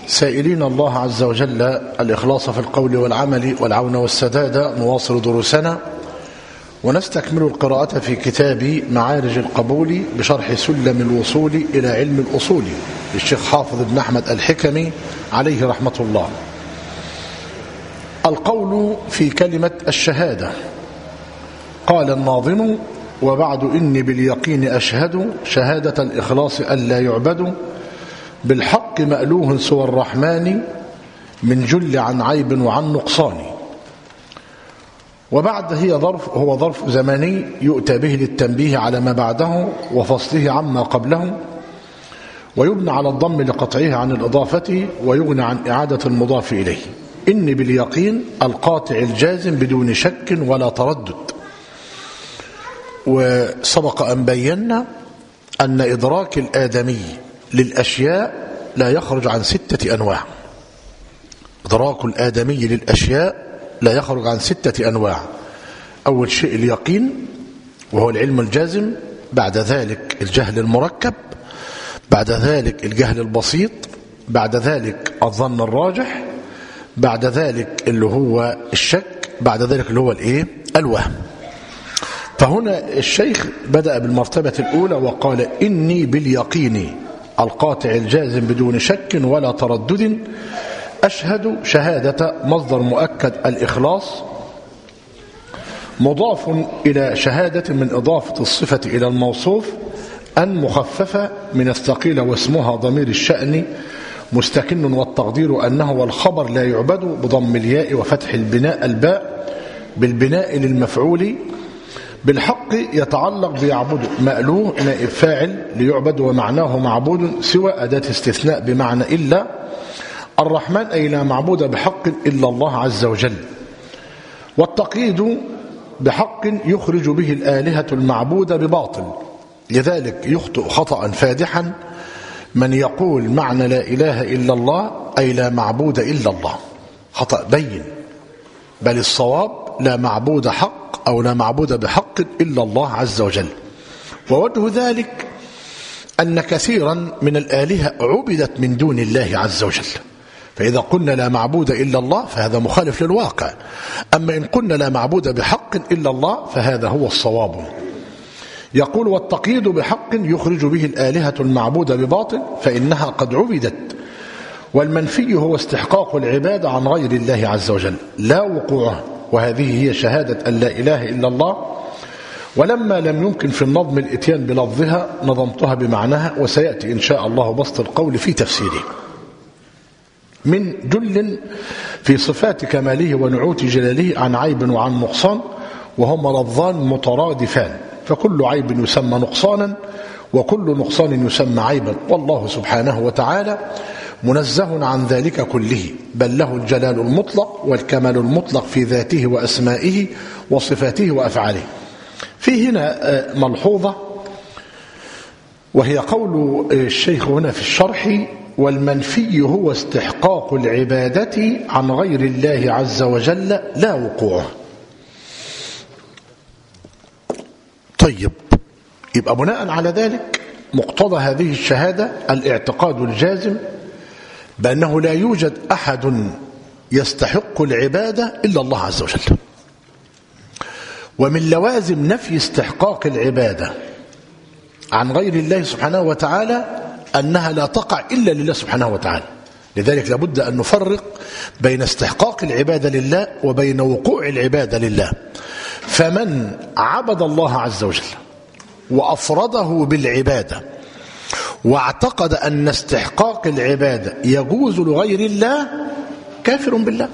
سائلين الله عز وجل الإخلاص في القول والعمل والعون والسداد. نواصل دروسنا ونستكمل القراءة في كتاب معارج القبول بشرح سلم الوصول إلى علم الأصول للشيخ حافظ بن أحمد الحكمي عليه رحمة الله. القول في كلمة الشهادة. قال الناظم: وبعد إني باليقين أشهد شهادة الإخلاص ألا يعبد بالحق مألوه سوى الرحمن من جل عن عيب وعن نقصان. وبعد هو ظرف زمني يؤتى به للتنبيه على ما بعده وفصله عما قبله، ويبنى على الضم لقطعه عن الإضافة ويغنى عن إعادة المضاف إليه. إني باليقين القاطع الجازم بدون شك ولا تردد. وسبق أن بينا أن إدراك الآدمي للأشياء لا يخرج عن 6 أنواع. إدراك الآدمي للأشياء لا يخرج عن 6 أنواع. أول شيء اليقين وهو العلم الجازم، بعد ذلك الجهل المركب، بعد ذلك الجهل البسيط، بعد ذلك الظن الراجح، بعد ذلك اللي هو الشك، بعد ذلك اللي هو الوهم. فهنا الشيخ بدأ بالمرتبة الأولى وقال: إني باليقين القاطع الجازم بدون شك ولا تردد أشهد شهادة مصدر مؤكد الإخلاص مضاف إلى شهادة من إضافة الصفة إلى الموصوف أن مخففة من الثقيل واسمها ضمير الشأن مستكن، والتقدير أنه والخبر لا يعبد بضم الياء وفتح الباء بالبناء للمفعول. بالحق يتعلق بيعبد مألوه نائب فاعل ليعبد ومعناه معبود سوى أداة استثناء بمعنى إلا. الرحمن أي لا معبود بحق إلا الله عز وجل. والتقييد بحق يخرج به الآلهة المعبود بباطل، لذلك يخطئ خطأ فادحا من يقول معنى لا إله إلا الله أي لا معبود إلا الله، خطأ بين، بل الصواب لا معبود حق أو لا معبود بحق إلا الله عز وجل. ووجه ذلك أن كثيرا من الآلهة عبدت من دون الله عز وجل، فإذا قلنا لا معبود إلا الله فهذا مخالف للواقع، أما إن قلنا لا معبود بحق إلا الله فهذا هو الصواب. يقول: والتقييد بحق يخرج به الآلهة المعبود بباطل فإنها قد عبدت. والمنفي هو استحقاق العبادة عن غير الله عز وجل لا وقوعه، وهذه هي شهادة أن لا إله إلا الله. ولما لم يمكن في النظم الإتيان بلفظها نظمتها بمعناها، وسيأتي إن شاء الله بسط القول في تفسيره. من جل في صفات كماله ونعوت جلاله عن عيب وعن نقصان، وهما لفظان مترادفان، فكل عيب يسمى نقصانا وكل نقصان يسمى عيبا، والله سبحانه وتعالى منزه عن ذلك كله، بل له الجلال المطلق والكمال المطلق في ذاته وأسمائه وصفاته وأفعاله. في هنا ملحوظة، وهي قول الشيخ هنا في الشرح: والمنفي هو استحقاق العبادة عن غير الله عز وجل لا وقوعه. طيب، يبقى بناء على ذلك مقتضى هذه الشهادة الاعتقاد الجازم بأنه لا يوجد أحد يستحق العبادة إلا الله عز وجل. ومن لوازم نفي استحقاق العبادة عن غير الله سبحانه وتعالى أنها لا تقع إلا لله سبحانه وتعالى. لذلك لابد أن نفرق بين استحقاق العبادة لله وبين وقوع العبادة لله. فمن عبد الله عز وجل وأفرده بالعبادة واعتقد أن استحقاق العبادة يجوز لغير الله كافر بالله.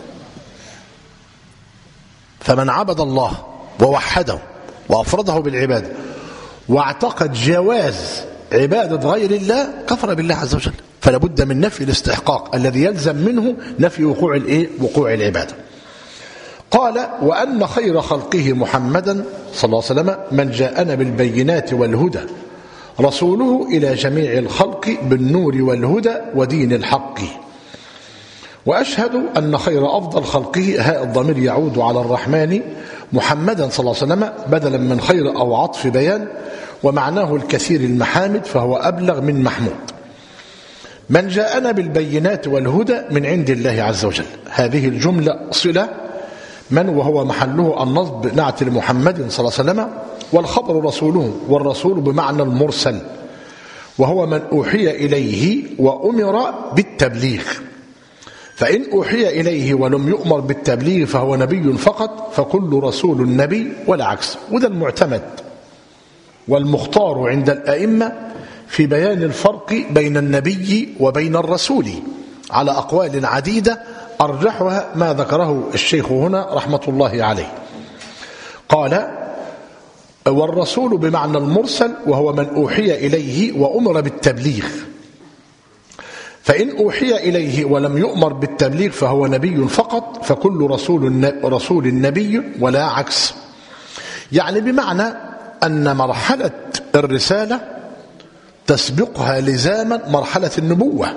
فمن عبد الله ووحده وأفرده بالعبادة واعتقد جواز عبادة غير الله كفر بالله عز وجل. فلا بد من نفي الاستحقاق الذي يلزم منه نفي وقوع العبادة. قال: وأن خير خلقه محمدا صلى الله عليه وسلم من جاءنا بالبينات والهدى رسوله إلى جميع الخلق بالنور والهدى ودين الحق. وأشهد أن خير أفضل خلقه، هاء الضمير يعود على الرحمن، محمدا صلى الله عليه وسلم بدلا من خير أو عطف بيان، ومعناه الكثير المحامد فهو أبلغ من محمود. من جاءنا بالبينات والهدى من عند الله عز وجل. هذه الجملة صلة من وهو محله النصب نعت لمحمد صلى الله عليه وسلم، والخبر رسوله، والرسول بمعنى المرسل، وهو من أوحي إليه وأمر بالتبليغ. فإن أوحي إليه ولم يؤمر بالتبليغ فهو نبي فقط، فكل رسول نبي ولا عكس. وده المعتمد والمختار عند الأئمة في بيان الفرق بين النبي وبين الرسول على أقوال عديدة، أرجحها ما ذكره الشيخ هنا رحمة الله عليه. قال: والرسول بمعنى المرسل، وهو من أوحي إليه وأمر بالتبليغ. فإن أوحي إليه ولم يؤمر بالتبليغ فهو نبي فقط، فكل رسول نبي ولا عكس. يعني بمعنى أن مرحلة الرسالة تسبقها لزاما مرحلة النبوة،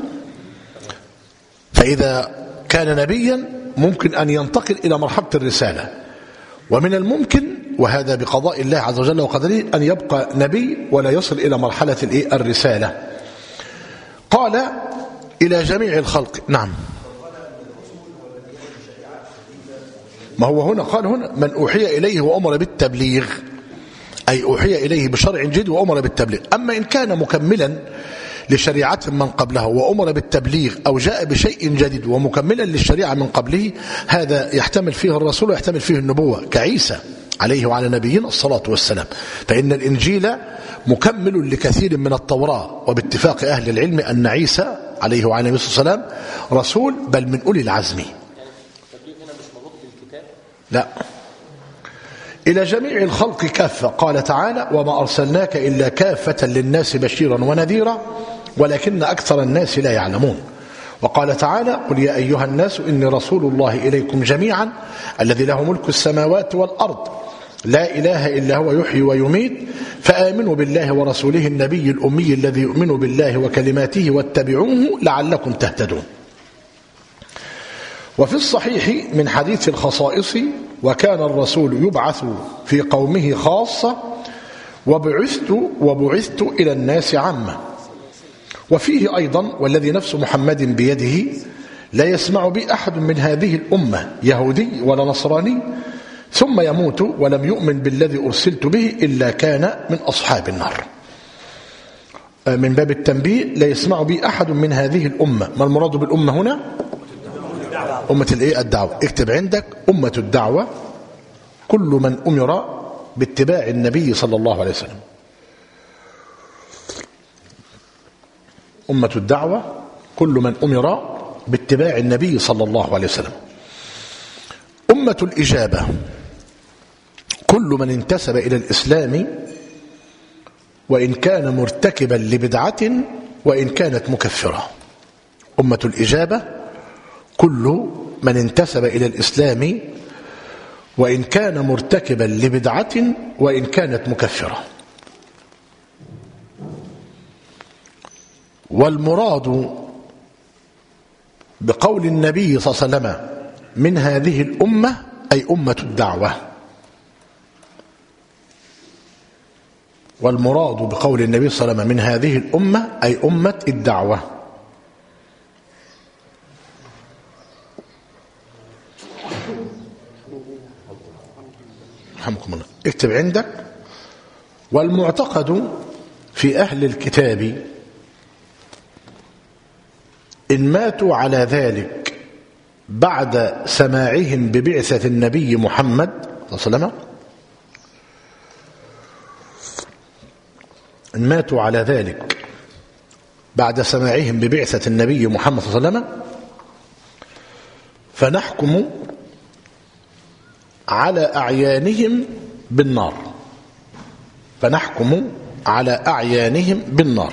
فإذا كان نبيا ممكن أن ينتقل إلى مرحلة الرسالة، ومن الممكن، وهذا بقضاء الله عز وجل وقدره، أن يبقى نبي ولا يصل إلى مرحلة الرسالة. قال: إلى جميع الخلق. نعم، ما هو هنا قال هنا من أوحي إليه وأمر بالتبليغ، أي أوحي إليه بشرع جديد وأمر بالتبليغ. أما إن كان مكملا لشريعة من قبله وأمر بالتبليغ، أو جاء بشيء جديد ومكملا للشريعة من قبله، هذا يحتمل فيه الرسول ويحتمل فيه النبوة، كعيسى عليه وعلى نبينا الصلاة والسلام. فإن الإنجيل مكمل لكثير من التوراة، وباتفاق أهل العلم أن عيسى عليه وعلى نبينا الصلاة والسلام رسول، بل من أولي العزم. لا، إلى جميع الخلق كافة. قال تعالى: وما أرسلناك إلا كافة للناس بشيرا ونذيرا ولكن أكثر الناس لا يعلمون. وقال تعالى: قل يا أيها الناس إني رسول الله إليكم جميعا الذي له ملك السماوات والأرض لا إله إلا هو يحيي ويميت فآمنوا بالله ورسوله النبي الأمي الذي يؤمن بالله وكلماته واتبعوه لعلكم تهتدون. وفي الصحيح من حديث الخصائص: وكان الرسول يبعث في قومه خاصة وبعثت إلى الناس عامة. وفيه أيضا: والذي نفس محمد بيده لا يسمع بي أحد من هذه الأمة يهودي ولا نصراني ثم يموت ولم يؤمن بالذي أرسلت به إلا كان من أصحاب النار. من باب التنبيه: لا يسمع بي أحد من هذه الأمة. ما المراد بالأمة هنا؟ أمة الدعوة. اكتب عندك: أمة الدعوة كل من أمر باتباع النبي صلى الله عليه وسلم. أمة الدعوة كل من أمر باتباع النبي صلى الله عليه وسلم. أمة الإجابة كل من انتسب إلى الإسلام وإن كان مرتكبا لبدعة وإن كانت مكفرة. أمة الإجابة كل من انتسب إلى الإسلام وإن كان مرتكبا لبدعة وإن كانت مكفرة. والمراد بقول النبي صلى الله عليه وسلم من هذه الأمة أي أمة الدعوة. والمراد بقول النبي صلى الله عليه وسلم من هذه الأمة أي أمة الدعوة. رحمكم الله. اكتب عندك: والمعتقد في أهل الكتاب إن ماتوا على ذلك بعد سماعهم ببعثة النبي محمد صلى الله عليه وسلم، إن ماتوا على ذلك بعد سماعهم ببعثة النبي محمد صلى الله عليه وسلم فنحكم على أعيانهم بالنار. فنحكم على أعيانهم بالنار.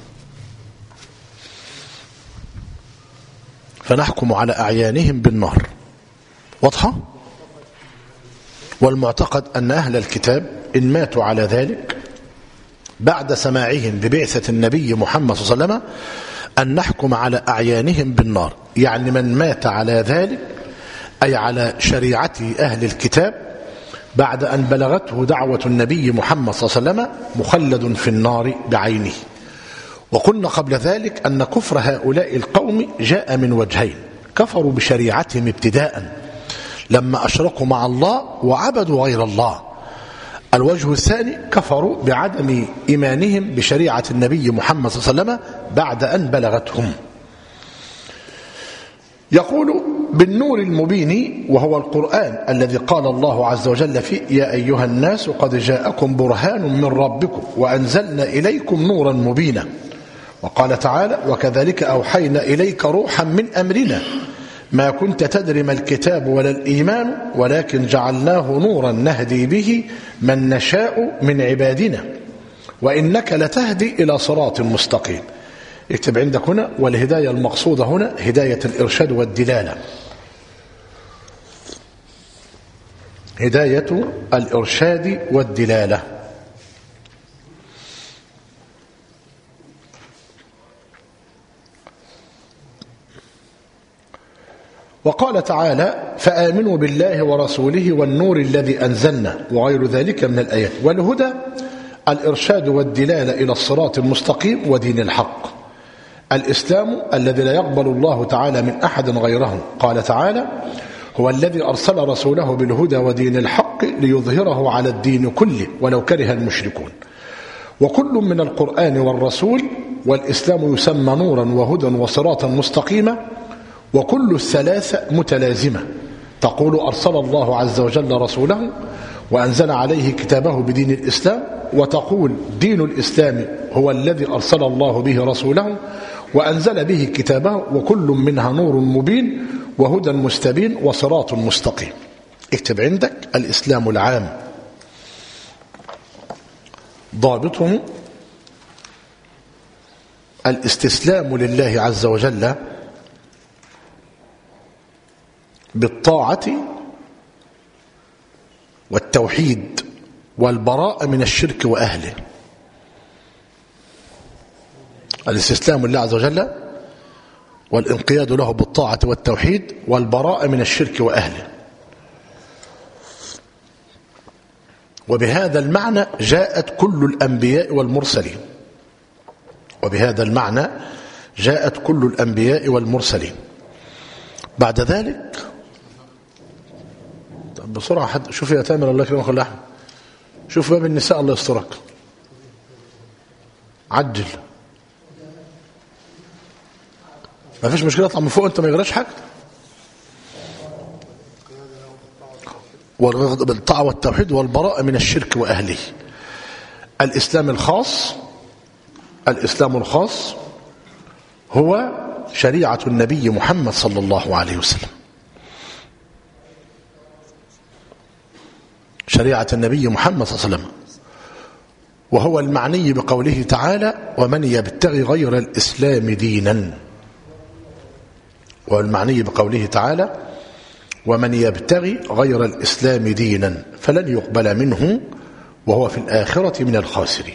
فنحكم على أعيانهم بالنار. واضحة؟ والمعتقد أن أهل الكتاب إن ماتوا على ذلك بعد سماعهم ببعثة النبي محمد صلى الله عليه وسلم أن نحكم على أعيانهم بالنار. يعني من مات على ذلك أي على شريعة أهل الكتاب بعد أن بلغته دعوة النبي محمد صلى الله عليه وسلم مخلد في النار بعينه. وقلنا قبل ذلك أن كفر هؤلاء القوم جاء من وجهين: كفروا بشريعتهم ابتداء لما أشركوا مع الله وعبدوا غير الله. الوجه الثاني: كفروا بعدم إيمانهم بشريعة النبي محمد صلى الله عليه وسلم بعد أن بلغتهم. يقول: بالنور المبين، وهو القرآن الذي قال الله عز وجل فيه: يا أيها الناس قد جاءكم برهان من ربكم وأنزلنا إليكم نورا مبينا. وقال تعالى: وكذلك أوحينا إليك روحا من أمرنا ما كنت تدري ما الكتاب ولا الإيمان ولكن جعلناه نورا نهدي به من نشاء من عبادنا وإنك لتهدي إلى صراط مستقيم. اكتب عندك هنا: والهداية المقصودة هنا هداية الإرشاد والدلالة. هداية الإرشاد والدلالة. وقال تعالى: فآمنوا بالله ورسوله والنور الذي أنزلنا وغير ذلك من الآيات. والهدى الإرشاد والدلالة إلى الصراط المستقيم ودين الحق. الإسلام الذي لا يقبل الله تعالى من أحد غيره. قال تعالى: هو الذي أرسل رسوله بالهدى ودين الحق ليظهره على الدين كله ولو كره المشركون. وكل من القرآن والرسول والإسلام يسمى نورا وهدى وصراطا مستقيما، وكل الثلاثة متلازمة. تقول: أرسل الله عز وجل رسوله وأنزل عليه كتابه بدين الإسلام، وتقول: دين الإسلام هو الذي أرسل الله به رسوله وأنزل به كتابه، وكل منها نور مبين وهدى مستبين وصراط مستقيم. اكتب عندك: الإسلام العام ضابطه الاستسلام لله عز وجل بالطاعة والتوحيد والبراءة من الشرك وأهله. الاستسلام لله عز وجل والانقياد له بالطاعة والتوحيد والبراءة من الشرك وأهله. وبهذا المعنى جاءت كل الأنبياء والمرسلين. وبهذا المعنى جاءت كل الأنبياء والمرسلين. بعد ذلك بسرعة حد شوف يا تامر الله يكرمك الله أحمد، شوف باب النساء الله يسترك، عجل، ما فيش مشكلة، اطلع من فوق انت ما يغراش حاجة. بالطاعة والتوحيد والبراءة من الشرك وأهله. الإسلام الخاص هو شريعة النبي محمد صلى الله عليه وسلم. شريعة النبي محمد صلى الله عليه وسلم، وهو المعني بقوله تعالى: ومن يبتغي غير الإسلام دينا. والمعني بقوله تعالى: ومن يبتغي غير الإسلام دينا فلن يقبل منه وهو في الآخرة من الخاسرين.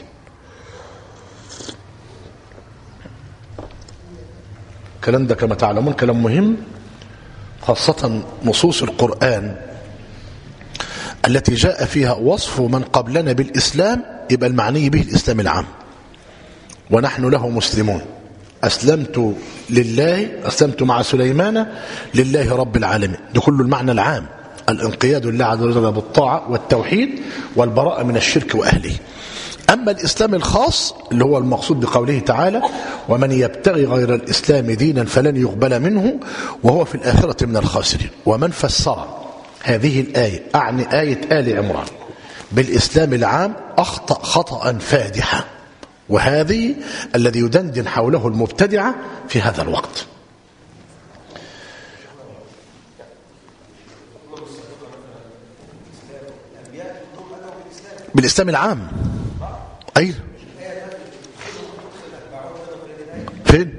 الكلام ده كما تعلمون كلام مهم، خاصة نصوص القرآن التي جاء فيها وصف من قبلنا بالإسلام، يبقى المعني به الإسلام العام، ونحن له مسلمون. أسلمت لله، أسلمت مع سليمان لله رب العالمين، ده كل المعنى العام، الانقياد لله عز وجل بالطاعة والتوحيد والبراءة من الشرك وأهله. أما الإسلام الخاص اللي هو المقصود بقوله تعالى: ومن يبتغي غير الإسلام دينا فلن يقبل منه وهو في الآخرة من الخاسرين. ومن فسر هذه الآية، أعني آية آل عمران، بالإسلام العام أخطأ خطأ فادحا، وهذه الذي يدندن حوله المبتدعة في هذا الوقت. بالإسلام العام أي فين؟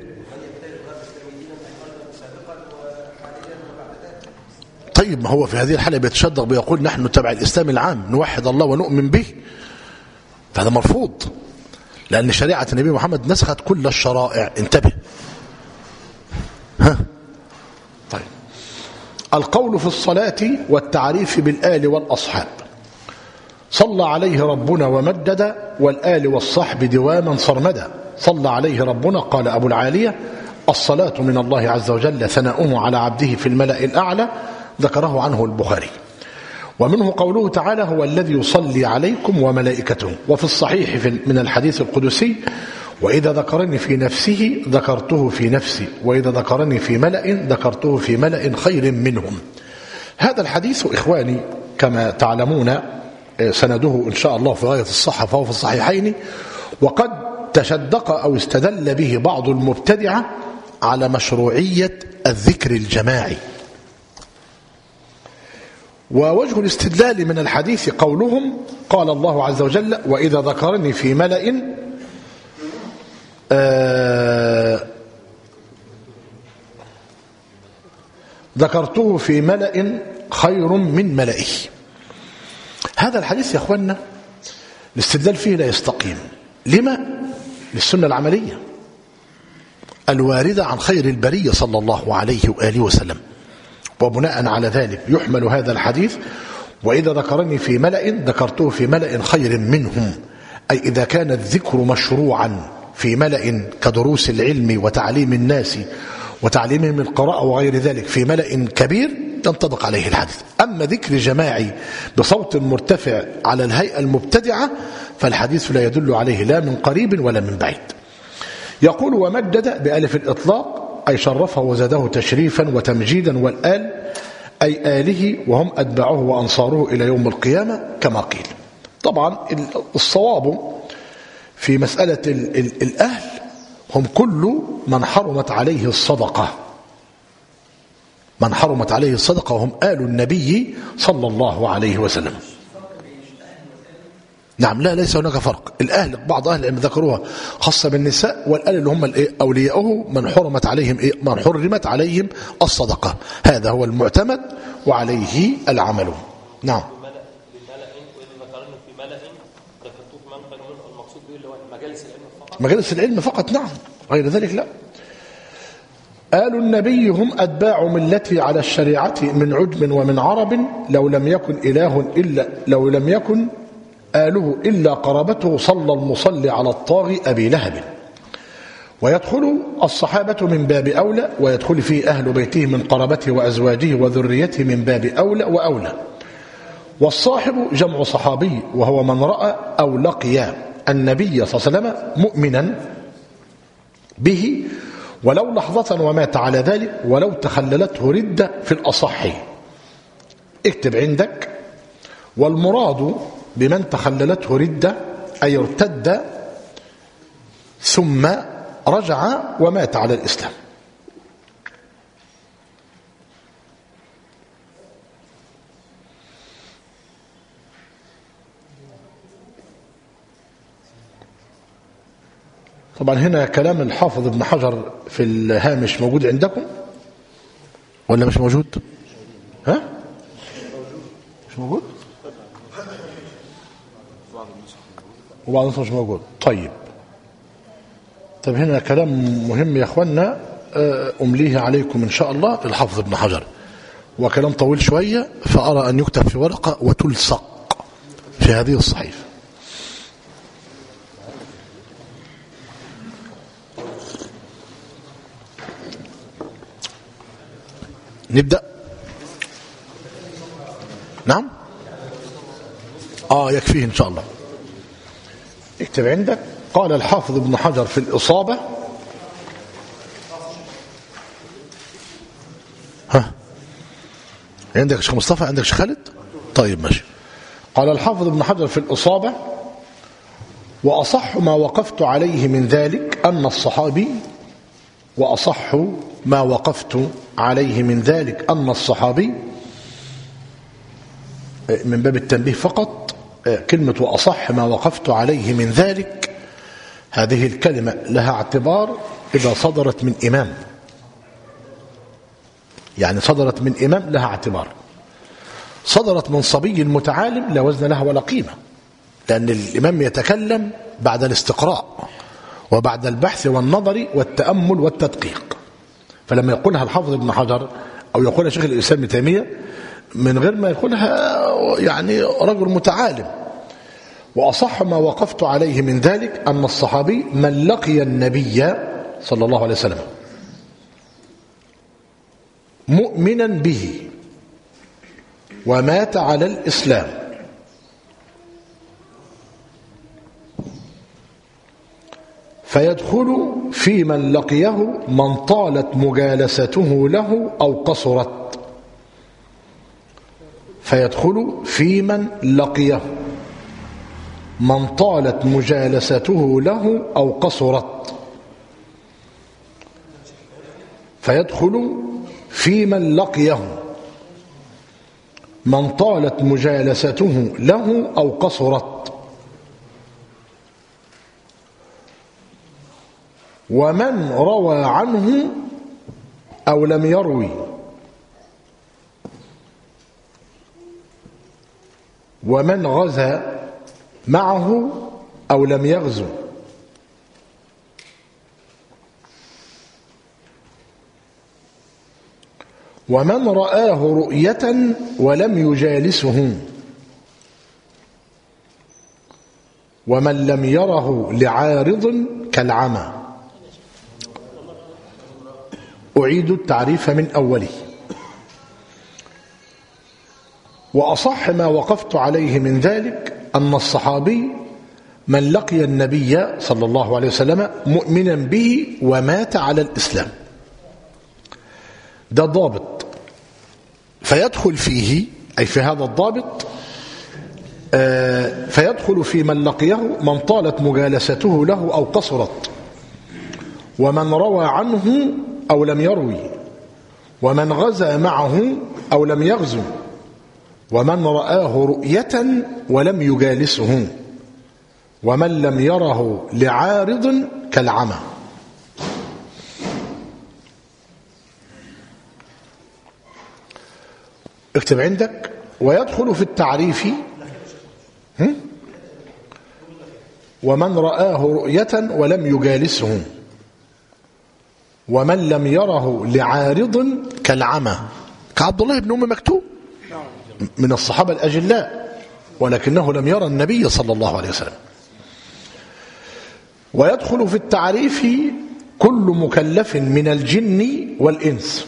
طيب ما هو في هذه الحالة بيتشدق بيقول نحن نتبع الإسلام العام، نوحد الله ونؤمن به، فهذا مرفوض، لأن شريعة النبي محمد نسخت كل الشرائع. انتبه. طيب، القول في الصلاة والتعريف بالآل والأصحاب. صلى عليه ربنا ومدد، والآل والصحب دواما صرمدا. صلى عليه ربنا؟ قال أبو العالية: الصلاة من الله عز وجل ثناؤه على عبده في الملأ الأعلى، ذكره عنه البخاري. ومنه قوله تعالى: هو الذي يصلي عليكم وملائكته. وفي الصحيح من الحديث القدسي: وإذا ذكرني في نفسه ذكرته في نفسي، وإذا ذكرني في ملأ ذكرته في ملأ خير منهم. هذا الحديث إخواني كما تعلمون سنده إن شاء الله في غاية الصحة، فهو في الصحيحين. وقد تشدق أو استدل به بعض المبتدعة على مشروعية الذكر الجماعي. ووجه الاستدلال من الحديث قولهم: قال الله عز وجل: وإذا ذكرني في ملأ ذكرته في ملأ خير من ملئه. هذا الحديث يا أخوانا الاستدلال فيه لا يستقيم. لما؟ للسنة العملية الواردة عن خير البرية صلى الله عليه وآله وسلم. وبناء على ذلك يحمل هذا الحديث: وإذا ذكرني في ملأ ذكرته في ملأ خير منهم، أي إذا كان الذكر مشروعا في ملأ كدروس العلم وتعليم الناس وتعليمهم القراءة وغير ذلك في ملأ كبير ينطبق عليه الحديث. أما ذكر جماعي بصوت مرتفع على الهيئة المبتدعة فالحديث لا يدل عليه لا من قريب ولا من بعيد. يقول: ومجد بألف الإطلاق أي شرفه وزاده تشريفا وتمجيدا، والآل أي آله وهم أتباعه وأنصاره إلى يوم القيامة كما قيل. طبعا الصواب في مسألة الأهل هم كل من حرمت عليه الصدقة، من حرمت عليه الصدقة وهم آل النبي صلى الله عليه وسلم. نعم، لا ليس هناك فرق. الأهل بعض أهل العلم ذكروها خاصة بالنساء، والآل اللي هم أولياؤه من حرمت عليهم من حرمت عليهم الصدقة. هذا هو المعتمد وعليه العمل. نعم. مجالس العلم فقط، نعم، غير ذلك لا. آل النبي هم أتباع ملته على الشريعة من عجم ومن عرب، لو لم يكن آله إلا قرابته، صلى المصلي على الطاغي أبي لهب. ويدخل الصحابة من باب أولى، ويدخل فيه أهل بيته من قرابته وأزواجه وذريته من باب أولى وأولى. والصاحب جمع صحابي، وهو من رأى أو لقي النبي صلى الله عليه وسلم مؤمنا به ولو لحظة ومات على ذلك، ولو تخللته ردة في الأصح. اكتب عندك: والمراد بمن تخللته ردة أي ارتد ثم رجع ومات على الإسلام. طبعا هنا كلام الحافظ ابن حجر في الهامش موجود عندكم ولا مش موجود؟ ها؟ مش موجود؟ وبعض النسخ مش موجود. طيب هنا كلام مهم يا اخوانا أمليه عليكم إن شاء الله الحافظ ابن حجر، وكلام طويل شوية، فأرى أن يكتب في ورقة وتلصق في هذه الصحيفة. نبدأ. نعم، يكفيه إن شاء الله. اكتب عندك: قال الحافظ ابن حجر في الإصابة. عندك شيخ مصطفى؟ عندك شيخ خالد؟ طيب ماشي. قال الحافظ ابن حجر في الإصابة: وأصح ما وقفت عليه من ذلك أن الصحابي وأصح ما وقفت عليه من ذلك أن الصحابي، من باب التنبيه فقط. كلمة وأصح ما وقفت عليه من ذلك، هذه الكلمة لها اعتبار إذا صدرت من إمام، يعني صدرت من إمام لها اعتبار. صدرت من صبي متعالم لا وزن لها ولا قيمة، لأن الإمام يتكلم بعد الاستقراء وبعد البحث والنظر والتأمل والتدقيق. فلما يقولها الحافظ ابن حجر أو يقولها شيخ الإسلام ابن تيمية من غير ما يقولها يعني رجل متعالم، وأصح ما وقفت عليه من ذلك أن الصحابي من لقي النبي صلى الله عليه وسلم مؤمنا به ومات على الإسلام فيدخل في من لقيه من طالت مجالسته له أو قصرت. فيدخل في من لقيه من طالت مجالسته له أو قصرت. فيدخل في من لقيه من طالت مجالسته له أو قصرت. ومن روى عنه أو لم يروي. ومن غزا معه أو لم يغزو. ومن رآه رؤية ولم يجالسه. ومن لم يره لعارض كالعمى. أعيد التعريف من أوله. وأصح ما وقفت عليه من ذلك أن الصحابي من لقي النبي صلى الله عليه وسلم مؤمنا به ومات على الإسلام. ده ضابط. فيدخل فيه أي في هذا الضابط فيدخل في من لقيه من طالت مجالسته له أو قصرت. ومن روى عنه أو لم يروي. ومن غزا معه أو لم يغزو. ومن رآه رؤية ولم يجالسه. ومن لم يره لعارض كالعمى. اكتب عندك. ويدخل في التعريف ومن رآه رؤية ولم يجالسه. ومن لم يره لعارض كالعمى كعبد الله بن أم مكتوم من الصحابة الأجلاء ولكنه لم يرى النبي صلى الله عليه وسلم. ويدخل في التعريف كل مكلف من الجن والإنس.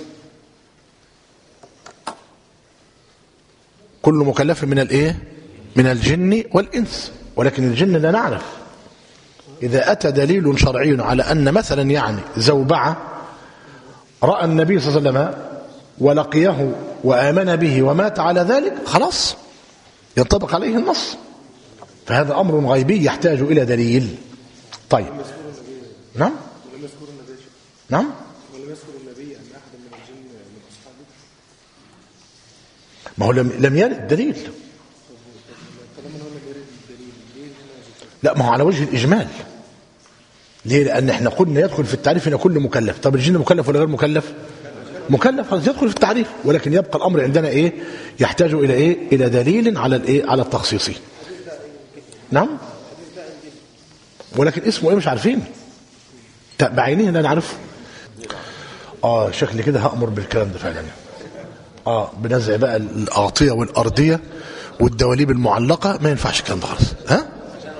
كل مكلف من الايه؟ من الجن والإنس. ولكن الجن لا نعرف. إذا أتى دليل شرعي على أن مثلا يعني زوبعة رأى النبي صلى الله عليه وسلم ولقيه وآمن به ومات على ذلك خلاص ينطبق عليه النص. فهذا أمر غيبي يحتاج إلى دليل. طيب نعم نعم ولم يذكر النبي أن أحد من الجن من أصحابه. ما هو لم يرد دليل. طالما هو لم يرد الدليل ليه لا ما هو على وجه الإجمال. ليه؟ لأن احنا قلنا يدخل في التعريف هنا كل مكلف. طب الجن مكلف ولا غير مكلف؟ مكلف. خلاص يدخل في التعريف. ولكن يبقى الأمر عندنا ايه؟ يحتاج إلى ايه؟ إلى دليل على الايه؟ على التخصيص. نعم. ولكن اسمه ايه مش عارفين. بعينه لا نعرفه. شكلي كده هأمر بالكلام ده فعلا. بنزع بقى الأغطية والأرضية والدواليب المعلقة. ما ينفعش الكلام ده خالص. ها؟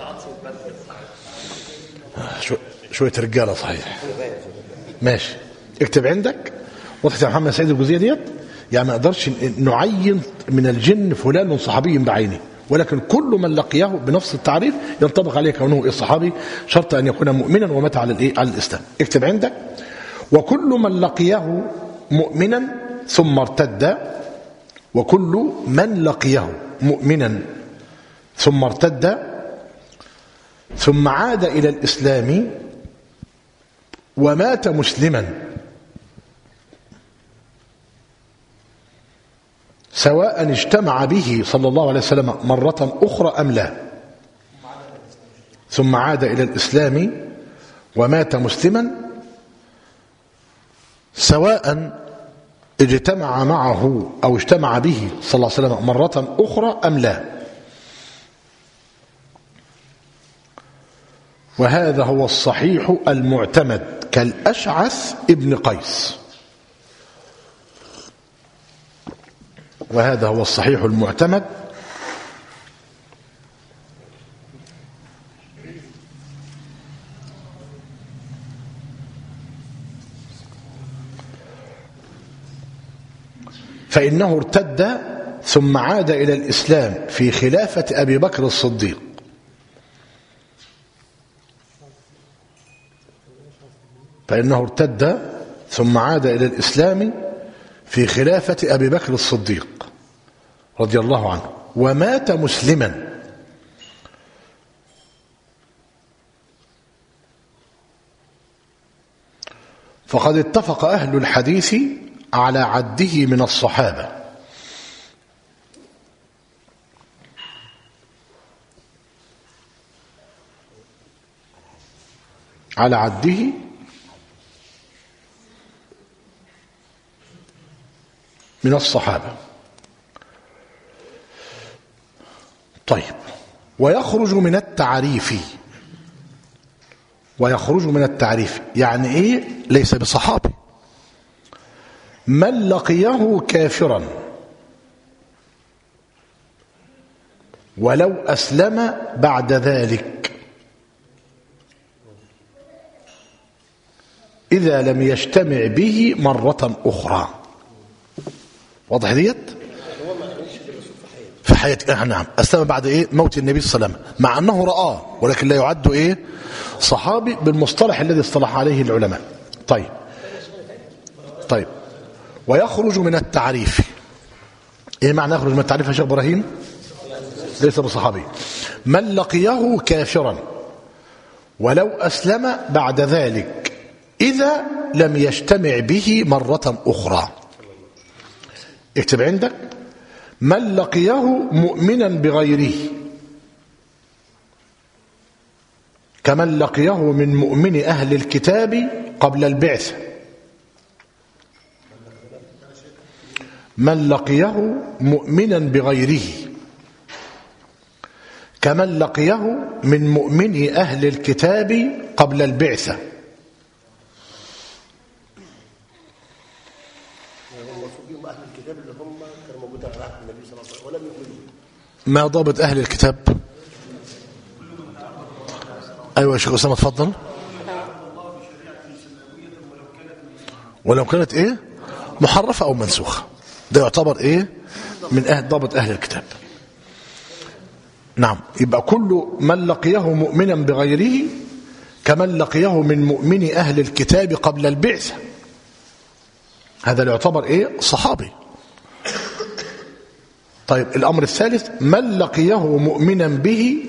شوية رجالة صحيح. ماشي. اكتب عندك. وضحت يا محمد سيد الجزئية ديت. يعني ما اقدرش نعين من الجن فلان صحابي بعينه. ولكن كل من لقيه بنفس التعريف ينطبق عليه كونه الصحابي شرط أن يكون مؤمنا ومات على على الإسلام. اكتب عندك. وكل من لقيه مؤمنا ثم ارتد. وكل من لقيه مؤمنا ثم ارتد ثم عاد إلى الإسلام ومات مسلما سواء اجتمع به صلى الله عليه وسلم مرة أخرى أم لا. ثم عاد إلى الإسلام ومات مسلما سواء اجتمع معه أو اجتمع به صلى الله عليه وسلم مرة أخرى أم لا. وهذا هو الصحيح المعتمد كالأشعث ابن قيس. وهذا هو الصحيح المعتمد فإنه ارتد ثم عاد إلى الإسلام في خلافة أبي بكر الصديق. فإنه ارتد ثم عاد إلى الإسلام في خلافة أبي بكر الصديق رضي الله عنه ومات مسلما. فقد اتفق أهل الحديث على عده من الصحابة. على عده من الصحابة. طيب، ويخرج من التعريف. ويخرج من التعريف يعني ايه؟ ليس بصحابي. من لقيه كافرا ولو أسلم بعد ذلك إذا لم يجتمع به مرة أخرى. واضح ديت؟ في حياة نعم، أسلم بعد إيه؟ موت النبي صلى الله عليه وسلم، مع أنه رآه ولكن لا يعد إيه؟ صحابي بالمصطلح الذي اصطلح عليه العلماء. طيب، ويخرج من التعريف. إيه معنى يخرج من التعريف يا شيخ إبراهيم؟ ليس بصحابي. من لقيه كافرا ولو أسلم بعد ذلك إذا لم يجتمع به مرة أخرى. اكتب عندك: من لقيه مؤمنا بغيره كمن لقيه من مؤمن أهل الكتاب قبل البعثة. من لقيه مؤمنا بغيره كمن لقيه من مؤمن أهل الكتاب قبل البعثة. ما ضابط أهل الكتاب؟ أيوة يا شيخ أسامة تفضل. ولو كانت إيه؟ محرفة أو منسوخة، ده يعتبر إيه؟ من ضابط أهل الكتاب. نعم، يبقى كل من لقيه مؤمنا بغيره كمن لقيه من مؤمن أهل الكتاب قبل البعثة، هذا يعتبر إيه؟ صحابي. طيب، الأمر الثالث: من لقيه مؤمنا به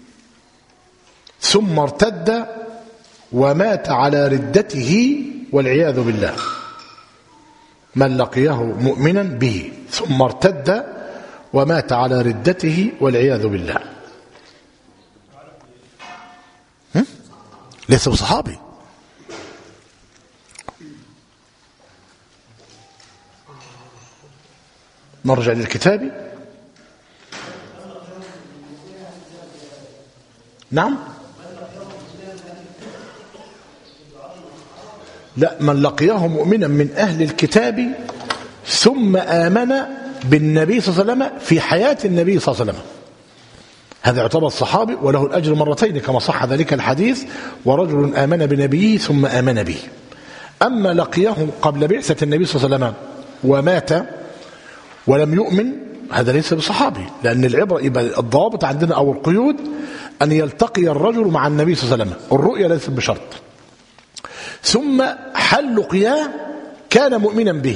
ثم ارتد ومات على ردته والعياذ بالله. من لقيه مؤمنا به ثم ارتد ومات على ردته والعياذ بالله. ليس بصحابي. نرجع للكتاب. نعم، لا، من لقيه مؤمنا من أهل الكتاب ثم آمن بالنبي صلى الله عليه وسلم في حياة النبي صلى الله عليه وسلم، هذا يعتبر صحابي وله الأجر مرتين كما صح ذلك الحديث: ورجل آمن بنبيه ثم آمن به. أما لقيه قبل بعثة النبي صلى الله عليه وسلم ومات ولم يؤمن، هذا ليس بصحابي، لأن العبرة يبقى الضوابط عندنا أو القيود أن يلتقي الرجل مع النبي صلى الله عليه وسلم، الرؤيا ليست بشرط. ثم حل لقياه كان مؤمنا به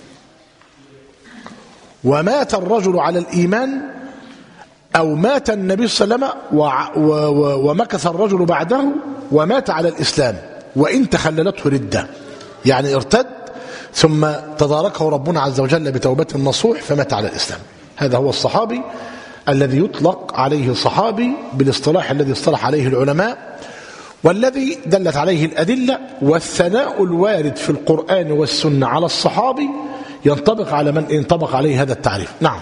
ومات الرجل على الإيمان، أو مات النبي صلى الله عليه وسلم ومكث الرجل بعده ومات على الإسلام وإن تخللته ردة، يعني ارتد ثم تداركه ربنا عز وجل بتوبة النصوح فمات على الإسلام. هذا هو الصحابي الذي يطلق عليه صحابي بالاصطلاح الذي اصطلح عليه العلماء والذي دلت عليه الأدلة. والثناء الوارد في القرآن والسنة على الصحابي ينطبق على من ينطبق عليه هذا التعريف. نعم.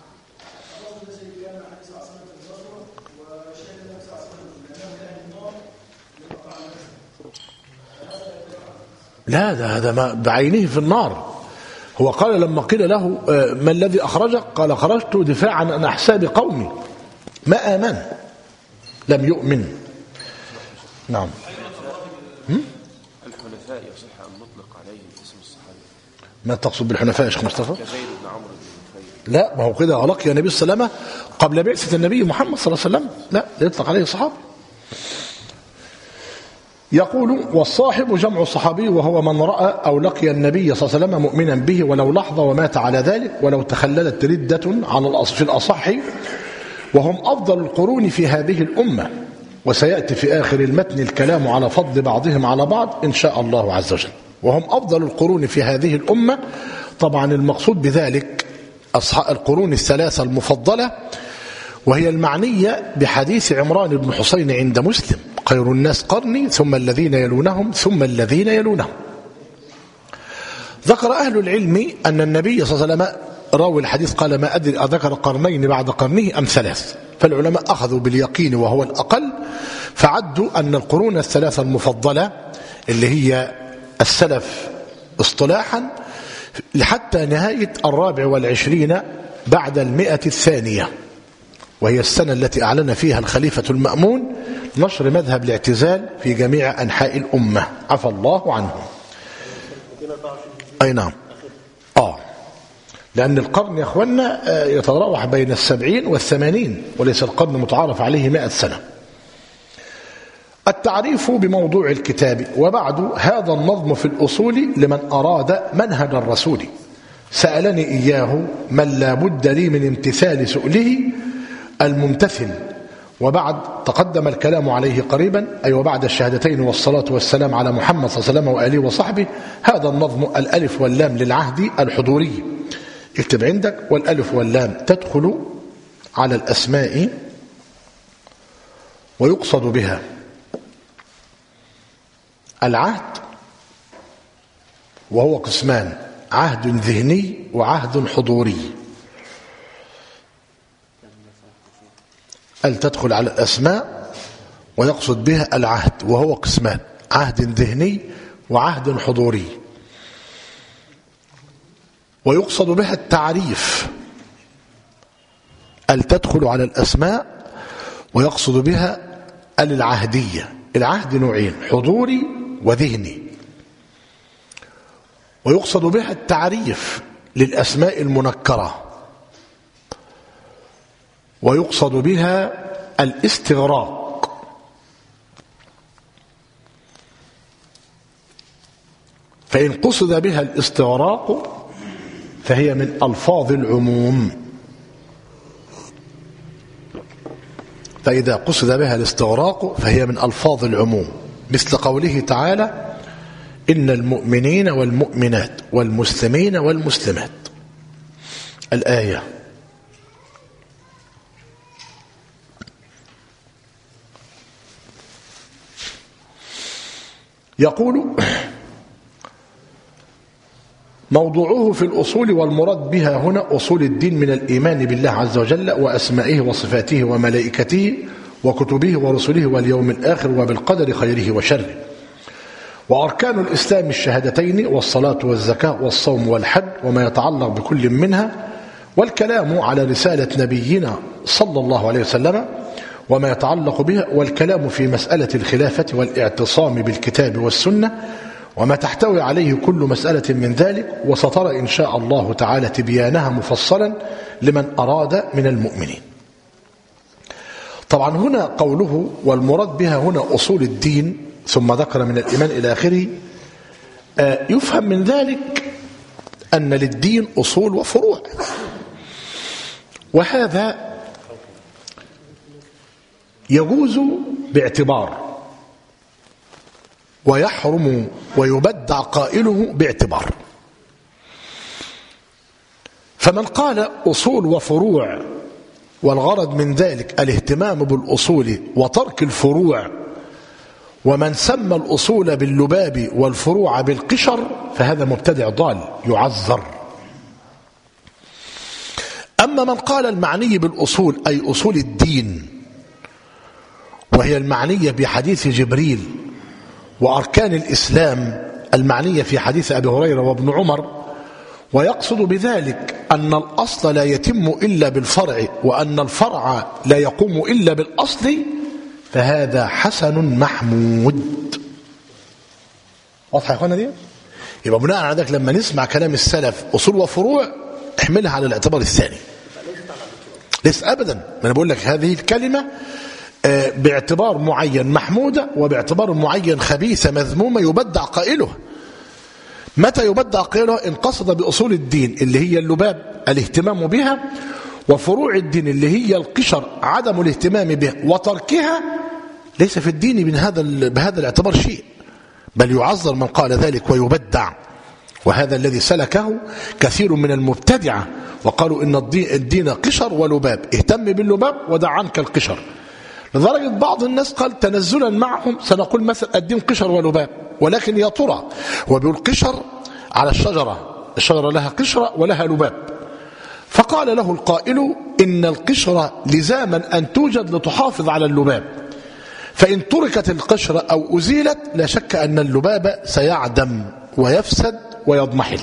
لا، هذا بعينه في النار. هو قال لما قيل له: ما الذي أخرجك؟ قال: خرجت دفاعا عن أحساب قومي. ما آمن، لم يؤمن. نعم. الحنفاء يصح أن نطلق عليهم اسم الصحابة؟ ما تقصد بالحنفاء يا شيخ مصطفى؟ لا، ما هو كده لقي النبي صلى الله عليه وسلم قبل بعثة النبي محمد صلى الله عليه وسلم، لا يطلق عليه صحابي. يقول والصاحب جمع صحابي وهو من رأى أو لقي النبي صلى الله عليه وسلم مؤمنا به ولو لحظة ومات على ذلك ولو تخللت ردة على في الأصح، وهم أفضل القرون في هذه الأمة. وسيأتي في آخر المتن الكلام على فضل بعضهم على بعض إن شاء الله عز وجل. وهم أفضل القرون في هذه الأمة، طبعا المقصود بذلك أصحاب القرون الثلاثة المفضلة، وهي المعنية بحديث عمران بن حسين عند مسلم: خير الناس قرني ثم الذين يلونهم ثم الذين يلونهم. ذكر أهل العلم أن النبي صلى الله عليه وسلم راوي الحديث قال: ما أدري أذكر قرنين بعد قرنه أم ثلاث؟ فالعلماء أخذوا باليقين وهو الأقل، فعدوا أن القرون الثلاثة المفضلة اللي هي السلف اصطلاحا لحتى نهاية 24 بعد 100 الثانية، وهي السنة التي أعلن فيها الخليفة المأمون نشر مذهب الاعتزال في جميع أنحاء الأمة عفى الله عنه. أي نعم. لأن القرن يا أخوانا يتراوح بين 70 و80، وليس القرن متعارف عليه 100 سنة. التعريف بموضوع الكتاب. وبعد هذا النظم في الأصول لمن أراد منهج الرسول، سألني إياه من لا بد لي من امتثال سؤله الممتثل. وبعد تقدم الكلام عليه قريبا، أي وبعد الشهادتين والصلاة والسلام على محمد صلى الله عليه وسلم وآله وصحبه. هذا النظم الألف واللام للعهد الحضوري، اكتب عندك، والألف واللام تدخل على الأسماء ويقصد بها العهد، وهو قسمان: عهد ذهني وعهد حضوري. تدخل على الأسماء ويقصد بها العهد، وهو قسمان: عهد ذهني وعهد حضوري. ويقصد بها التعريف، تدخل على الأسماء ويقصد بها العهدية. العهد نوعين: حضوري وذهني. ويقصد بها التعريف للأسماء المنكرة. ويقصد بها الاستغراق. فإن قصد بها الاستغراق فهي من ألفاظ العموم. فإذا قصد بها الاستغراق فهي من ألفاظ العموم، مثل قوله تعالى: إن المؤمنين والمؤمنات والمسلمين والمسلمات، الآية. يقول: موضوعه في الأصول، والمراد بها هنا أصول الدين من الإيمان بالله عز وجل وأسمائه وصفاته وملائكته وكتبه ورسله واليوم الآخر وبالقدر خيره وشره. وأركان الإسلام الشهادتين والصلاة والزكاة والصوم والحج وما يتعلق بكل منها، والكلام على رسالة نبينا صلى الله عليه وسلم وما يتعلق بها، والكلام في مسألة الخلافة والاعتصام بالكتاب والسنة وما تحتوي عليه كل مسألة من ذلك. وسترى إن شاء الله تعالى تبيانها مفصلا لمن أراد من المؤمنين. طبعا هنا قوله والمراد بها هنا أصول الدين، ثم ذكر من الإيمان إلى آخره، يفهم من ذلك أن للدين أصول وفروع، وهذا يجوز باعتبار ويحرم ويبدع قائله باعتبار. فمن قال أصول وفروع والغرض من ذلك الاهتمام بالأصول وترك الفروع، ومن سمى الأصول باللباب والفروع بالقشر، فهذا مبتدع ضال يعذر. أما من قال المعني بالأصول أي أصول الدين، وهي المعنية بحديث جبريل، وأركان الإسلام المعنية في حديث أبي هريرة وابن عمر، ويقصد بذلك أن الأصل لا يتم إلا بالفرع، وأن الفرع لا يقوم إلا بالأصل، فهذا حسن محمود. واضح يا أخوانا دي؟ يبقى بناء على ذلك لما نسمع كلام السلف أصول وفروع احملها على الاعتبار الثاني. ليس أبدا، ما أنا بقول لك هذه الكلمة باعتبار معين محمودة وباعتبار معين خبيثة مذمومة يبدع قائله. متى يبدع قائله؟ إن قصد بأصول الدين اللي هي اللباب الاهتمام بها، وفروع الدين اللي هي القشر عدم الاهتمام بها وتركها، ليس في الدين من بهذا الاعتبار شيء، بل يعذر من قال ذلك ويبدع. وهذا الذي سلكه كثير من المبتدعة وقالوا إن الدين قشر ولباب، اهتم باللباب ودع عنك القشر. لدرجة بعض الناس قال تنزلا معهم سنقول مثلا الدين قشر ولباب، ولكن يا ترى هو بيقول قشر على الشجرة لها قشرة ولها لباب، فقال له القائل إن القشرة لزاما أن توجد لتحافظ على اللباب، فإن تركت القشرة أو أزيلت لا شك أن اللباب سيعدم ويفسد ويضمحل.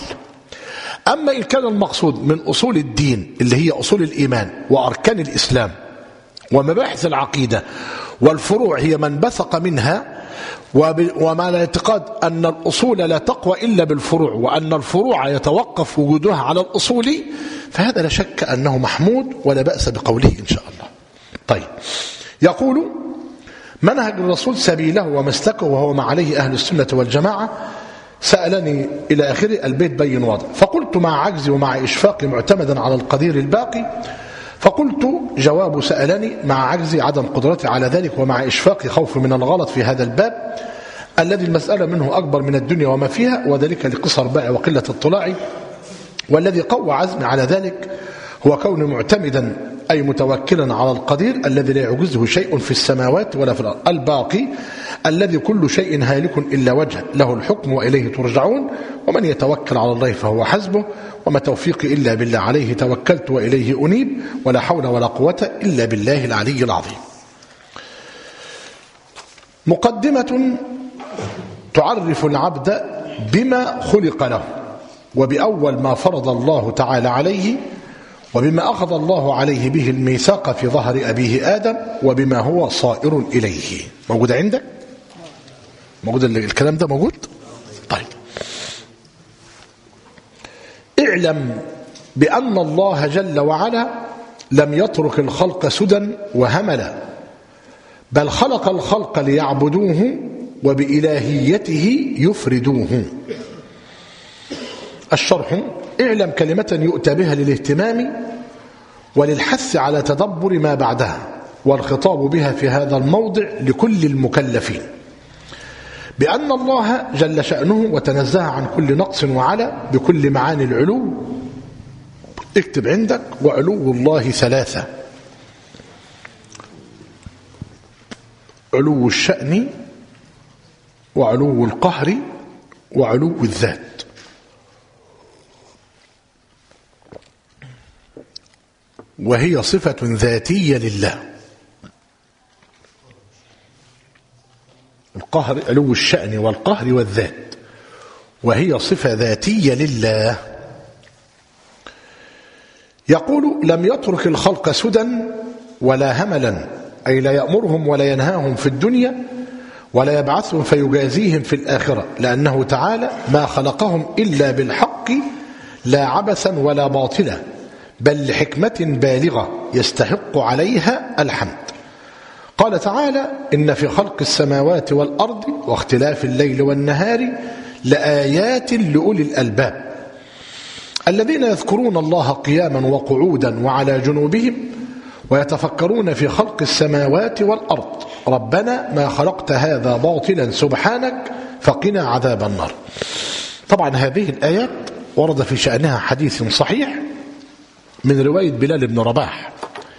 أما إن كان المقصود من أصول الدين اللي هي أصول الإيمان وأركان الإسلام ومباحث العقيدة والفروع هي من بثق منها، ومع الاعتقاد أن الأصول لا تقوى إلا بالفروع وأن الفروع يتوقف وجودها على الأصول، فهذا لا شك أنه محمود ولا بأس بقوله إن شاء الله. طيب، يقول منهج الرسول سبيله ومسلكه وهو ما عليه أهل السنة والجماعة، سألني إلى آخره البيت بين واضح، فقلت مع عجزي ومع إشفاقي معتمدا على القدير الباقي، فقلت جواب سألني مع عجزي عدم قدرتي على ذلك ومع إشفاقي خوف من الغلط في هذا الباب الذي المسألة منه أكبر من الدنيا وما فيها، وذلك لقصر باع وقلة اطلاعي، والذي قوى عزمي على ذلك هو كوني معتمدا أي متوكلا على القدير الذي لا يعجزه شيء في السماوات ولا في الأرض، الباقي الذي كل شيء هالك إلا وجهه له الحكم وإليه ترجعون، ومن يتوكل على الله فهو حسبه، وما توفيقي إلا بالله عليه توكلت وإليه أنيب، ولا حول ولا قوة إلا بالله العلي العظيم. مقدمة تعرف العبد بما خلق له، وبأول ما فرض الله تعالى عليه، وبما أخذ الله عليه به الميثاق في ظهر أبيه آدم، وبما هو صائر إليه. موجود عندك؟ موجود الكلام ده موجود؟ طيب، اعلم بأن الله جل وعلا لم يترك الخلق سدى وهملا، بل خلق الخلق ليعبدوه وبإلهيته يفردوه. الشرح: اعلم كلمة يؤتى بها للاهتمام وللحث على تدبر ما بعدها، والخطاب بها في هذا الموضع لكل المكلفين، بأن الله جل شأنه وتنزه عن كل نقص وعلا بكل معاني العلو. اكتب عندك: وعلو الله ثلاثة: علو الشأن، وعلو القهر، وعلو الذات. وهي صفة ذاتية لله. القهر، علو الشأن والقهر والذات، وهي صفة ذاتية لله. يقول: لم يترك الخلق سدى ولا هملا، أي لا يأمرهم ولا ينهاهم في الدنيا ولا يبعثهم فيجازيهم في الآخرة، لأنه تعالى ما خلقهم إلا بالحق لا عبثا ولا باطلا، بل لحكمة بالغة يستحق عليها الحمد. قال تعالى: إن في خلق السماوات والأرض واختلاف الليل والنهار لآيات لأولي الألباب الذين يذكرون الله قياما وقعودا وعلى جنوبهم ويتفكرون في خلق السماوات والأرض ربنا ما خلقت هذا باطلا سبحانك فقنا عذاب النار. طبعا هذه الآيات ورد في شأنها حديث صحيح من رواية بلال بن رباح،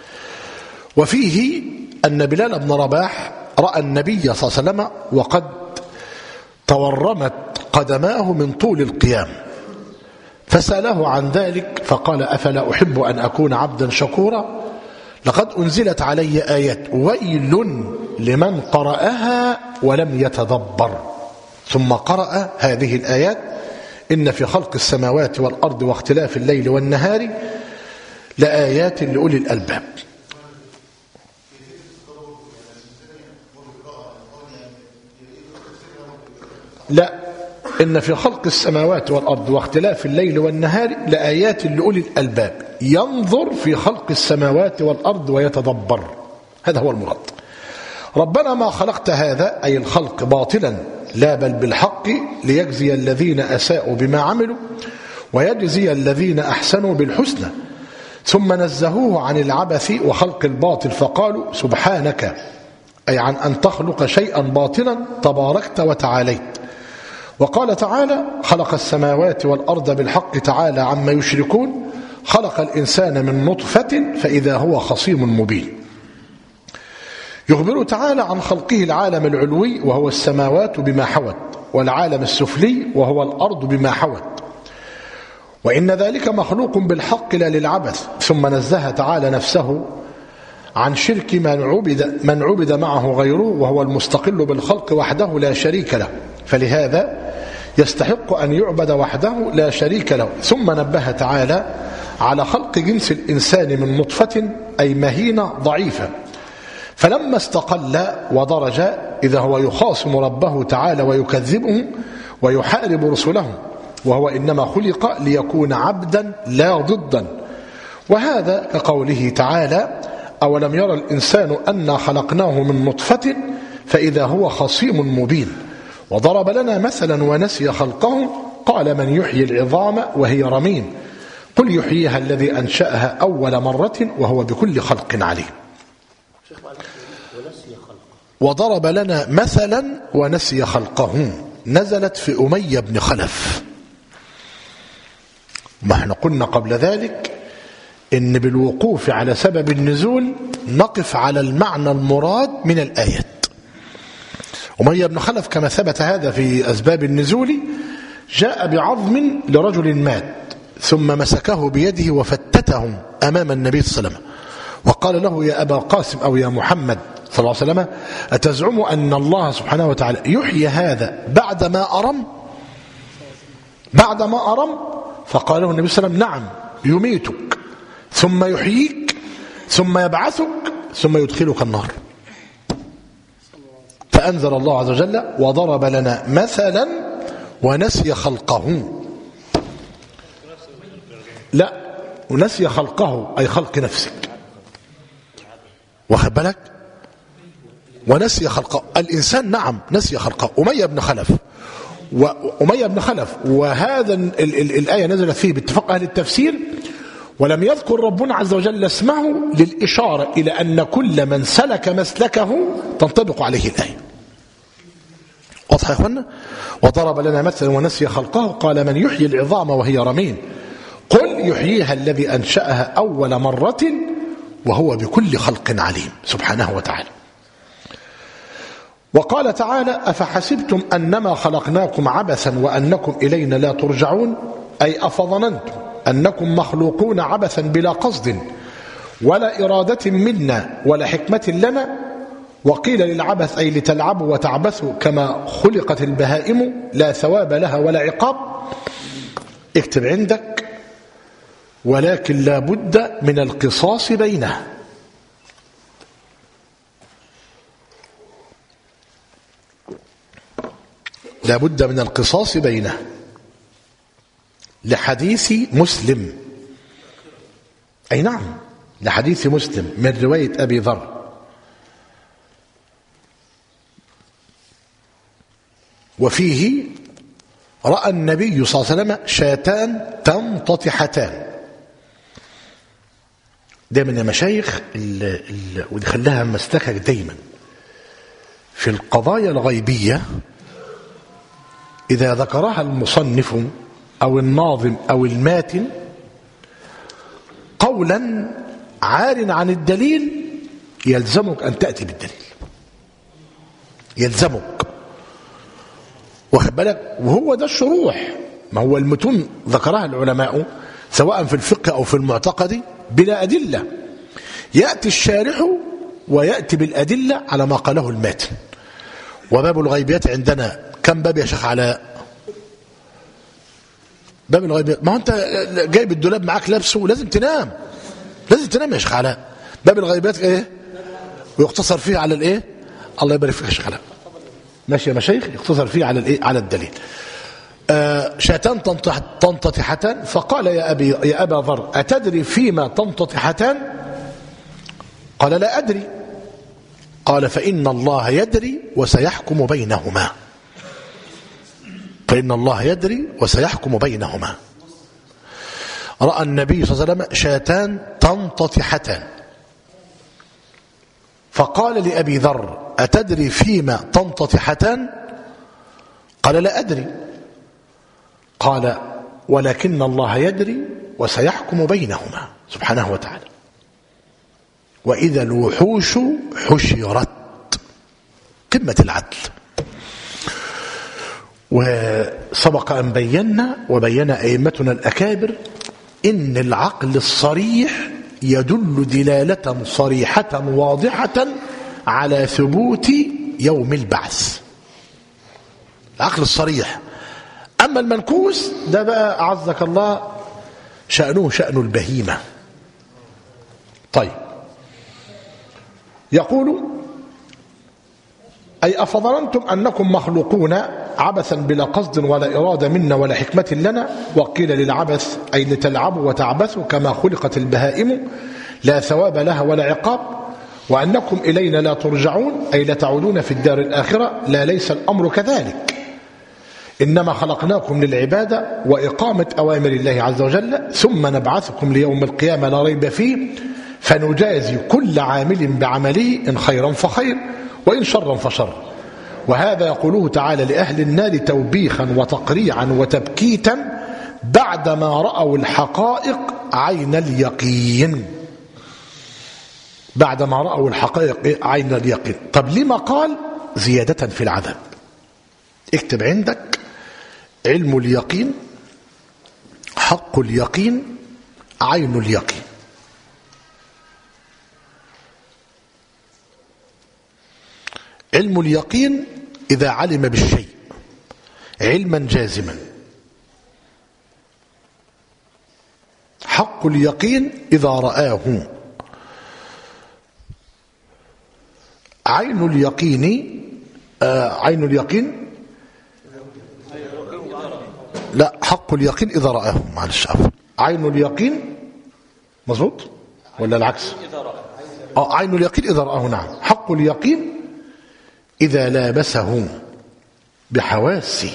وفيه أن بلال بن رباح رأى النبي صلى الله عليه وسلم وقد تورمت قدماه من طول القيام، فسأله عن ذلك فقال: أفلا أحب أن أكون عبدا شكورا؟ لقد أنزلت علي آيات ويل لمن قرأها ولم يتدبر. ثم قرأ هذه الآيات: إن في خلق السماوات والأرض واختلاف الليل والنهار لآيات لأولي الألباب. لا، إن في خلق السماوات والأرض واختلاف الليل والنهار لآيات لأولي الألباب ينظر في خلق السماوات والأرض ويتدبر. هذا هو المراد. ربنا ما خلقت هذا أي الخلق باطلا لا بل بالحق ليجزي الذين أساءوا بما عملوا ويجزي الذين أحسنوا بالحسنى. ثم نزهوه عن العبث وخلق الباطل فقالوا سبحانك أي عن أن تخلق شيئا باطلا تباركت وتعاليت. وقال تعالى خلق السماوات والأرض بالحق تعالى عما يشركون خلق الإنسان من نطفة فإذا هو خصيم مبين. يخبر تعالى عن خلقه العالم العلوي وهو السماوات بما حوت والعالم السفلي وهو الأرض بما حوت وإن ذلك مخلوق بالحق لا للعبث. ثم نزه تعالى نفسه عن شرك من عبد معه غيره وهو المستقل بالخلق وحده لا شريك له فلهذا يستحق أن يعبد وحده لا شريك له. ثم نبه تعالى على خلق جنس الإنسان من نطفة أي مهينة ضعيفة فلما استقل ودرج إذا هو يخاصم ربه تعالى ويكذبه ويحارب رسله وهو إنما خلق ليكون عبدا لا ضدا. وهذا كقوله تعالى أولم يرى الإنسان أنا خلقناه من نطفة فإذا هو خصيم مبين. وضرب لنا مثلا ونسي خلقه قال من يحيي العظام وهي رميم قل يحييها الذي أنشأها أول مرة وهو بكل خلق عليم. وضرب لنا مثلا ونسي خلقه نزلت في أمية بن خلف. ما احنا قلنا قبل ذلك إن بالوقوف على سبب النزول نقف على المعنى المراد من الآيات. أمية بن خلف كما ثبت هذا في أسباب النزول جاء بعظم لرجل مات ثم مسكه بيده وفتته أمام النبي صلى الله عليه وسلم وقال له يا أبا القاسم أو يا محمد صلى الله عليه وسلم أتزعم أن الله سبحانه وتعالى يحيي هذا بعدما أرم فقال له النبي صلى الله عليه وسلم نعم يميتك ثم يحييك ثم يبعثك ثم يدخلك النار. فأنزل الله عز وجل وضرب لنا مثلا ونسي خلقه. لا ونسي خلقه أي خلق نفسك واخد بالك ونسي خلقه الإنسان نعم نسي خلقه. أمية بن خلف وهذا الآية نزلت فيه باتفاق أهل التفسير ولم يذكر ربنا عز وجل اسمه للإشارة إلى أن كل من سلك مسلكه تنطبق عليه الآية. واضح يا أخوانا. وضرب لنا مثلا ونسي خلقه قال من يحيي العظام وهي رميم قل يحييها الذي أنشأها أول مرة وهو بكل خلق عليم سبحانه وتعالى. وقال تعالى أفحسبتم أنما خلقناكم عبثا وأنكم إلينا لا ترجعون أي أفظننتم أنكم مخلوقون عبثا بلا قصد ولا إرادة منا ولا حكمة لنا. وقيل للعبث أي لتلعبوا وتعبثوا كما خلقت البهائم لا ثواب لها ولا عقاب. اكتب عندك ولكن لا بد من القصاص بينها. لا بد من القصاص بينه لحديث مسلم أي نعم لحديث مسلم من رواية أبي ذر وفيه رأى النبي صلى الله عليه وسلم شاتان تنتطحتان. ده من المشايخ ودي خلاها مسلكك دايما في القضايا الغيبية إذا ذكرها المصنف أو الناظم أو الماتن قولا عار عن الدليل يلزمك أن تأتي بالدليل يلزمك واخد بالك. وهو ده الشروح. ما هو المتون ذكرها العلماء سواء في الفقه أو في المعتقد بلا أدلة يأتي الشارح ويأتي بالأدلة على ما قاله الماتن. وباب الغيبيات عندنا كم باب يا شيخ علاء؟ باب الغيبيات ما هو انت جايب الدولاب معاك لابسه لازم تنام يا شيخ علاء. باب الغيبيات ايه ويقتصر فيه على الايه؟ الله يبارك فيك يا شيخ علاء. ماشي يا مشايخ يقتصر فيه على الايه؟ على الدليل. شاتان تنتطحتان، فقال يا أبا ذر أتدري فيما تنتطحتان؟ قال لا أدري. قال فإن الله يدري وسيحكم بينهما. فإن الله يدري وسيحكم بينهما. رأى النبي صلى الله عليه وسلم شاتان تنتطحتان، فقال لأبي ذر أتدري فيما تنتطحتان؟ قال لا أدري. قال ولكن الله يدري وسيحكم بينهما سبحانه وتعالى. وإذا الوحوش حشرت، قمة العدل. وسبق أن بينا وبين أئمتنا الأكابر إن العقل الصريح يدل دلالة صريحة واضحة على ثبوت يوم البعث، العقل الصريح. أما المنكوس ده بقى أعزك الله شأنه شأن البهيمة. طيب، يقول أي أفظننتم أنكم مخلوقون عبثا بلا قصد ولا إرادة منا ولا حكمة لنا؟ وقيل للعبث أي لتلعبوا وتعبثوا كما خلقت البهائم لا ثواب لها ولا عقاب، وأنكم إلينا لا ترجعون أي لا تعودون في الدار الآخرة. لا، ليس الأمر كذلك، إنما خلقناكم للعبادة وإقامة أوامر الله عز وجل، ثم نبعثكم ليوم القيامة لا ريب فيه، فنجازي كل عامل بعمله إن خيرا فخير وإن شرا فشر. وهذا يقوله تعالى لأهل النار توبيخا وتقريعا وتبكيتا بعدما رأوا الحقائق عين اليقين. بعدما رأوا الحقائق عين اليقين. طب لما قال زيادة في العذاب؟ اكتب عندك علم اليقين، حق اليقين، عين اليقين. علم اليقين إذا علم بالشيء علما جازما. حق اليقين إذا رآه. عين اليقين عين اليقين لا، حق اليقين إذا رآه. معلش عفوا، عين اليقين مظبوط ولا العكس؟ عين اليقين إذا رآه. نعم، حق اليقين إذا لابسه بحواسه.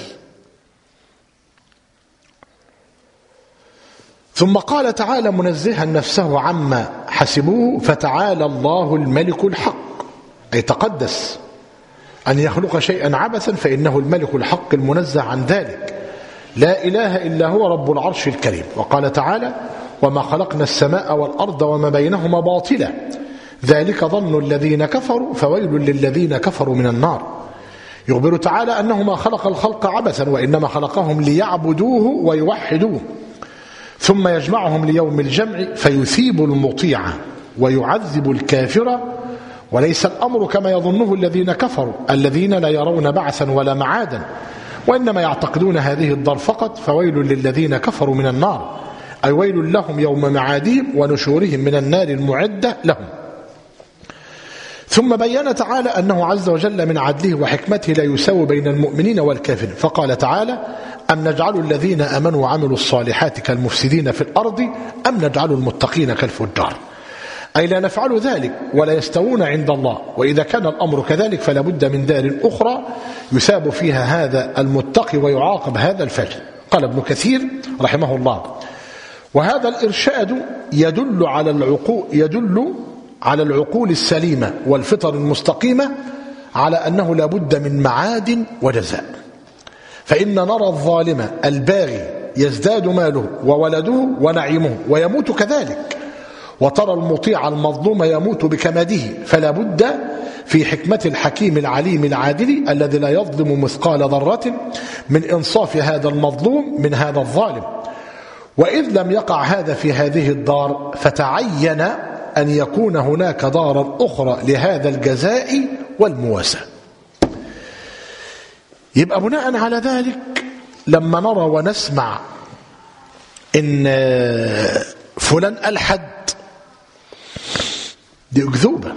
ثم قال تعالى منزها نفسه عما حسبوه فتعالى الله الملك الحق، أي تقدس أن يخلق شيئا عبثا، فإنه الملك الحق المنزه عن ذلك، لا إله إلا هو رب العرش الكريم. وقال تعالى وما خلقنا السماء والأرض وما بينهما باطلا ذلك ظن الذين كفروا فويل للذين كفروا من النار. يخبر تعالى أنه ما خلق الخلق عبثا، وإنما خلقهم ليعبدوه ويوحدوه، ثم يجمعهم ليوم الجمع فيثيب المطيع ويعذب الكافر. وليس الأمر كما يظنه الذين كفروا الذين لا يرون بعثا ولا معادا، وإنما يعتقدون هذه الدار فقط. فويل للذين كفروا من النار، أي ويل لهم يوم معادهم ونشورهم من النار المعدة لهم. ثم بين تعالى أنه عز وجل من عدله وحكمته لا يساوي بين المؤمنين والكافرين، فقال تعالى أم نجعل الذين آمنوا وعملوا الصالحات كالمفسدين في الأرض أم نجعل المتقين كالفجار، أي لا نفعل ذلك ولا يستوون عند الله. وإذا كان الأمر كذلك فلا بد من دار أخرى يثاب فيها هذا المتقي ويعاقب هذا الفاجر. قال ابن كثير رحمه الله وهذا الإرشاد يدل على العقول السليمة والفطر المستقيمة على أنه لا بد من معاد وجزاء. فإن نرى الظالم الباغي يزداد ماله وولده ونعيمه ويموت كذلك، وترى المطيع المظلوم يموت بكماده. فلا بد في حكمة الحكيم العليم العادل الذي لا يظلم مثقال ذرة من إنصاف هذا المظلوم من هذا الظالم. وإذ لم يقع هذا في هذه الدار فتعين أن يكون هناك دارا أخرى لهذا الجزاء والمواساة. يبقى بناء على ذلك لما نرى ونسمع إن فلان ألحد، دي أكذوبة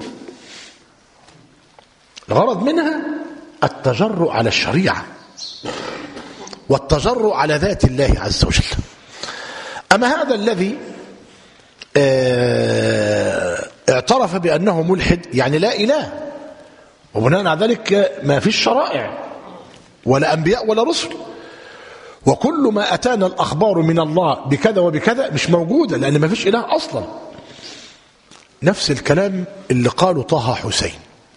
الغرض منها التجرؤ على الشريعة، والتجرؤ على ذات الله عز وجل. أما هذا الذي اعترف بأنه ملحد يعني لا إله، وبناء على ذلك ما فيش شرائع ولا أنبياء ولا رسل، وكل ما أتانا الأخبار من الله بكذا وبكذا مش موجودة لأن ما فيش إله أصلا. نفس الكلام اللي قاله طه حسين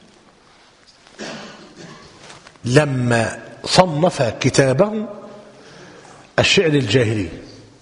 لما صنف كتابه الشعر الجاهلي.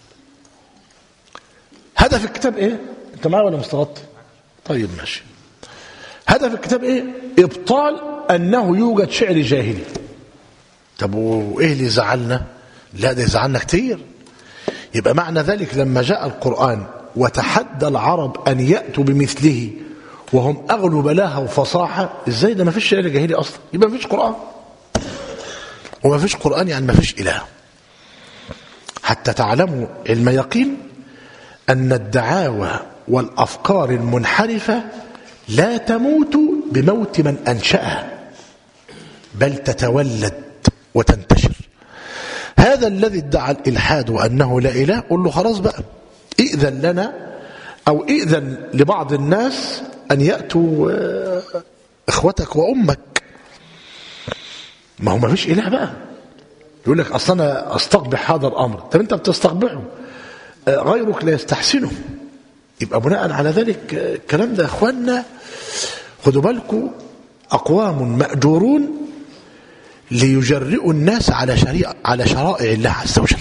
هدف الكتاب ايه؟ انت معايا ولا مستغط؟ طيب ماشي. هدف الكتاب ايه؟ ابطال انه يوجد شعر جاهلي. طب وايه اللي زعلنا؟ لا ده يزعلنا كتير. يبقى معنى ذلك لما جاء القرآن وتحدى العرب ان يأتوا بمثله وهم اغلوا بلاغه وفصاحه، ازاي ده ما فيش شعر جاهلي اصلا؟ يبقى ما فيش قرآن، وما فيش قرآن يعني ما فيش إله. حتى تعلموا علم يقين أن الدعاوى والأفكار المنحرفة لا تموت بموت من أنشأها، بل تتولد وتنتشر. هذا الذي ادعى الإلحاد وأنه لا إله، قل له خلاص بقى إذن لنا أو إذن لبعض الناس أن يأتوا إخوتك وأمك. ما هو ما فيش إله بقى. يقول لك أصلا أنا أستقبح هذا الأمر. طب أنت بتستقبحه، غيرك لا يستحسنه. يبقى بناء على ذلك الكلام ده يا أخوانا خدوا بالكم، أقوام مأجورون ليجرئوا الناس على شرائع الله عز وجل.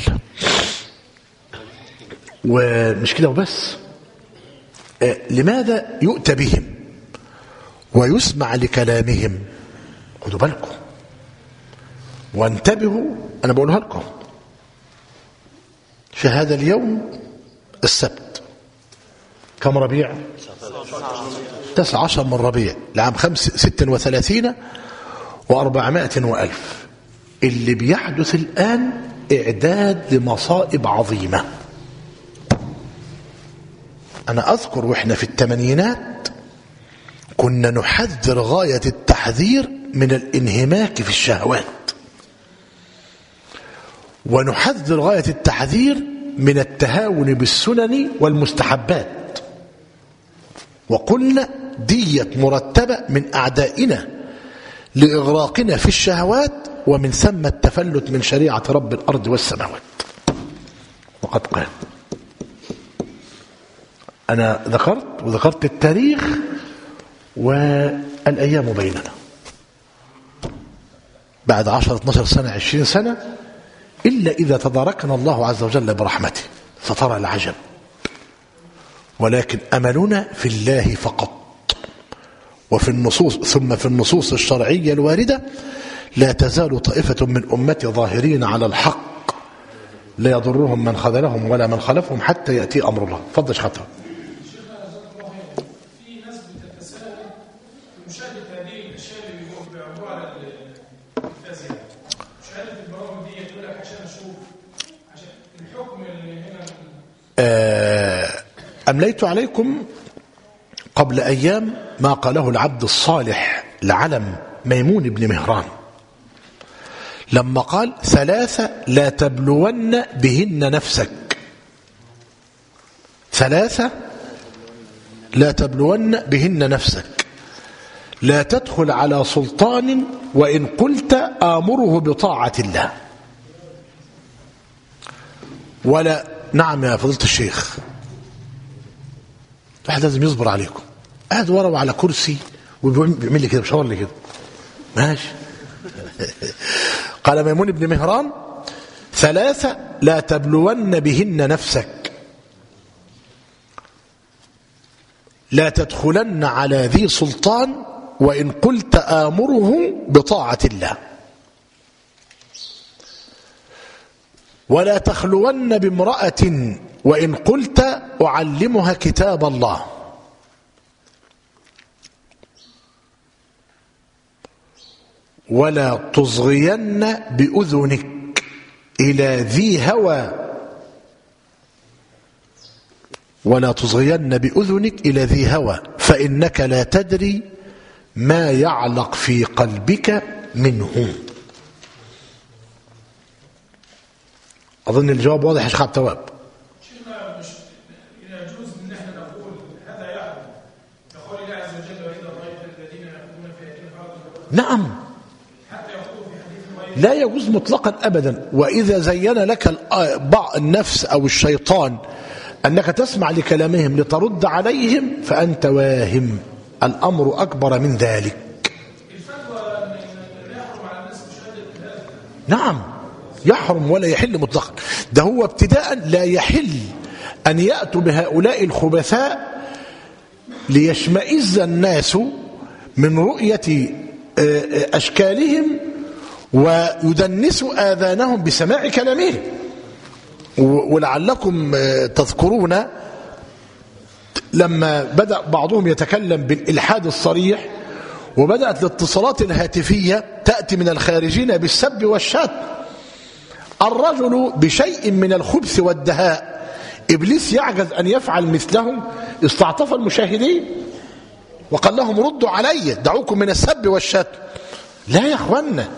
ومش كده وبس، لماذا يؤتى بهم ويسمع لكلامهم؟ خدوا بالكم وانتبهوا، أنا بقولها لكم في هذا اليوم السبت كم ربيع؟ 19 من ربيع لعام 36 و400 وألف. اللي بيحدث الآن إعداد لمصائب عظيمة. أنا أذكر وإحنا في الثمانينات كنا نحذر غاية التحذير من الانهماك في الشهوات، ونحذر غاية التحذير من التهاون بالسنن والمستحبات، وقلنا دية مرتبة من أعدائنا لإغراقنا في الشهوات، ومن ثم التفلت من شريعة رب الأرض والسماوات. وقد قال أنا ذكرت التاريخ والأيام بيننا بعد 10-12 سنة 20 سنة، إلا إذا تداركنا الله عز وجل برحمته فترى العجب. ولكن أملنا في الله فقط، وفي النصوص ثم في النصوص الشرعية الواردة لا تزال طائفة من أمتي ظاهرين على الحق لا يضرهم من خذلهم ولا من خلفهم حتى يأتي أمر الله. فضل شحاتها. في ناس بتتساءل مشاهدة هذه الأشياء اللي بيعملوها على التلفزيون، مشاهدة البرامج دي يقول لك عشان أشوف عشان الحكم اللي هنا. أمليت عليكم قبل أيام ما قاله العبد الصالح لعلم ميمون بن مهران لما قال 3 لا تبلون بهن نفسك. 3 لا تبلون بهن نفسك. لا تدخل على سلطان وإن قلت آمره بطاعة الله. ولا نعم يا فضيلة الشيخ، واحد لازم يصبر عليكم. قاعد ورا على كرسي وبيعمل لي كده بشاور لي كده ماشي. قال ميمون بن مهران 3 لا تبلون بهن نفسك. لا تدخلن على ذي سلطان وإن قلت آمره بطاعة الله. ولا تخلون بامرأة وإن قلت أعلمها كتاب الله. ولا تصغين بأذنك إلى ذي هوى. ولا تصغين بأذنك إلى ذي هوى فإنك لا تدري ما يعلق في قلبك منه. أظن الجواب واضح يا شيخ عبد التواب. شيخنا مش يجوز ان احنا نقول هذا يحرم كقول الله عز وجل واذا رايت الذين يأكلون في ايديهم حرام. نعم حتى يقول في حديث غير لا يجوز مطلقا أبدا. وإذا زين لك بعض النفس أو الشيطان أنك تسمع لكلامهم لترد عليهم فأنت واهم. الأمر أكبر من ذلك. الفتوى ان يحرم على الناس مشاهده هذا. نعم يحرم ولا يحل مطلقا. ده هو ابتداء لا يحل أن يأتوا بهؤلاء الخبثاء ليشمئز الناس من رؤية أشكالهم ويدنسوا آذانهم بسماع كلامهم. ولعلكم تذكرون لما بدأ بعضهم يتكلم بالإلحاد الصريح وبدأت الاتصالات الهاتفية تأتي من الخارجين بالسب والشتم. الرجل بشيء من الخبث والدهاء إبليس يعجز أن يفعل مثلهم استعطف المشاهدين وقال لهم ردوا علي دعوكم من السب والشتم. لا يا أخوانا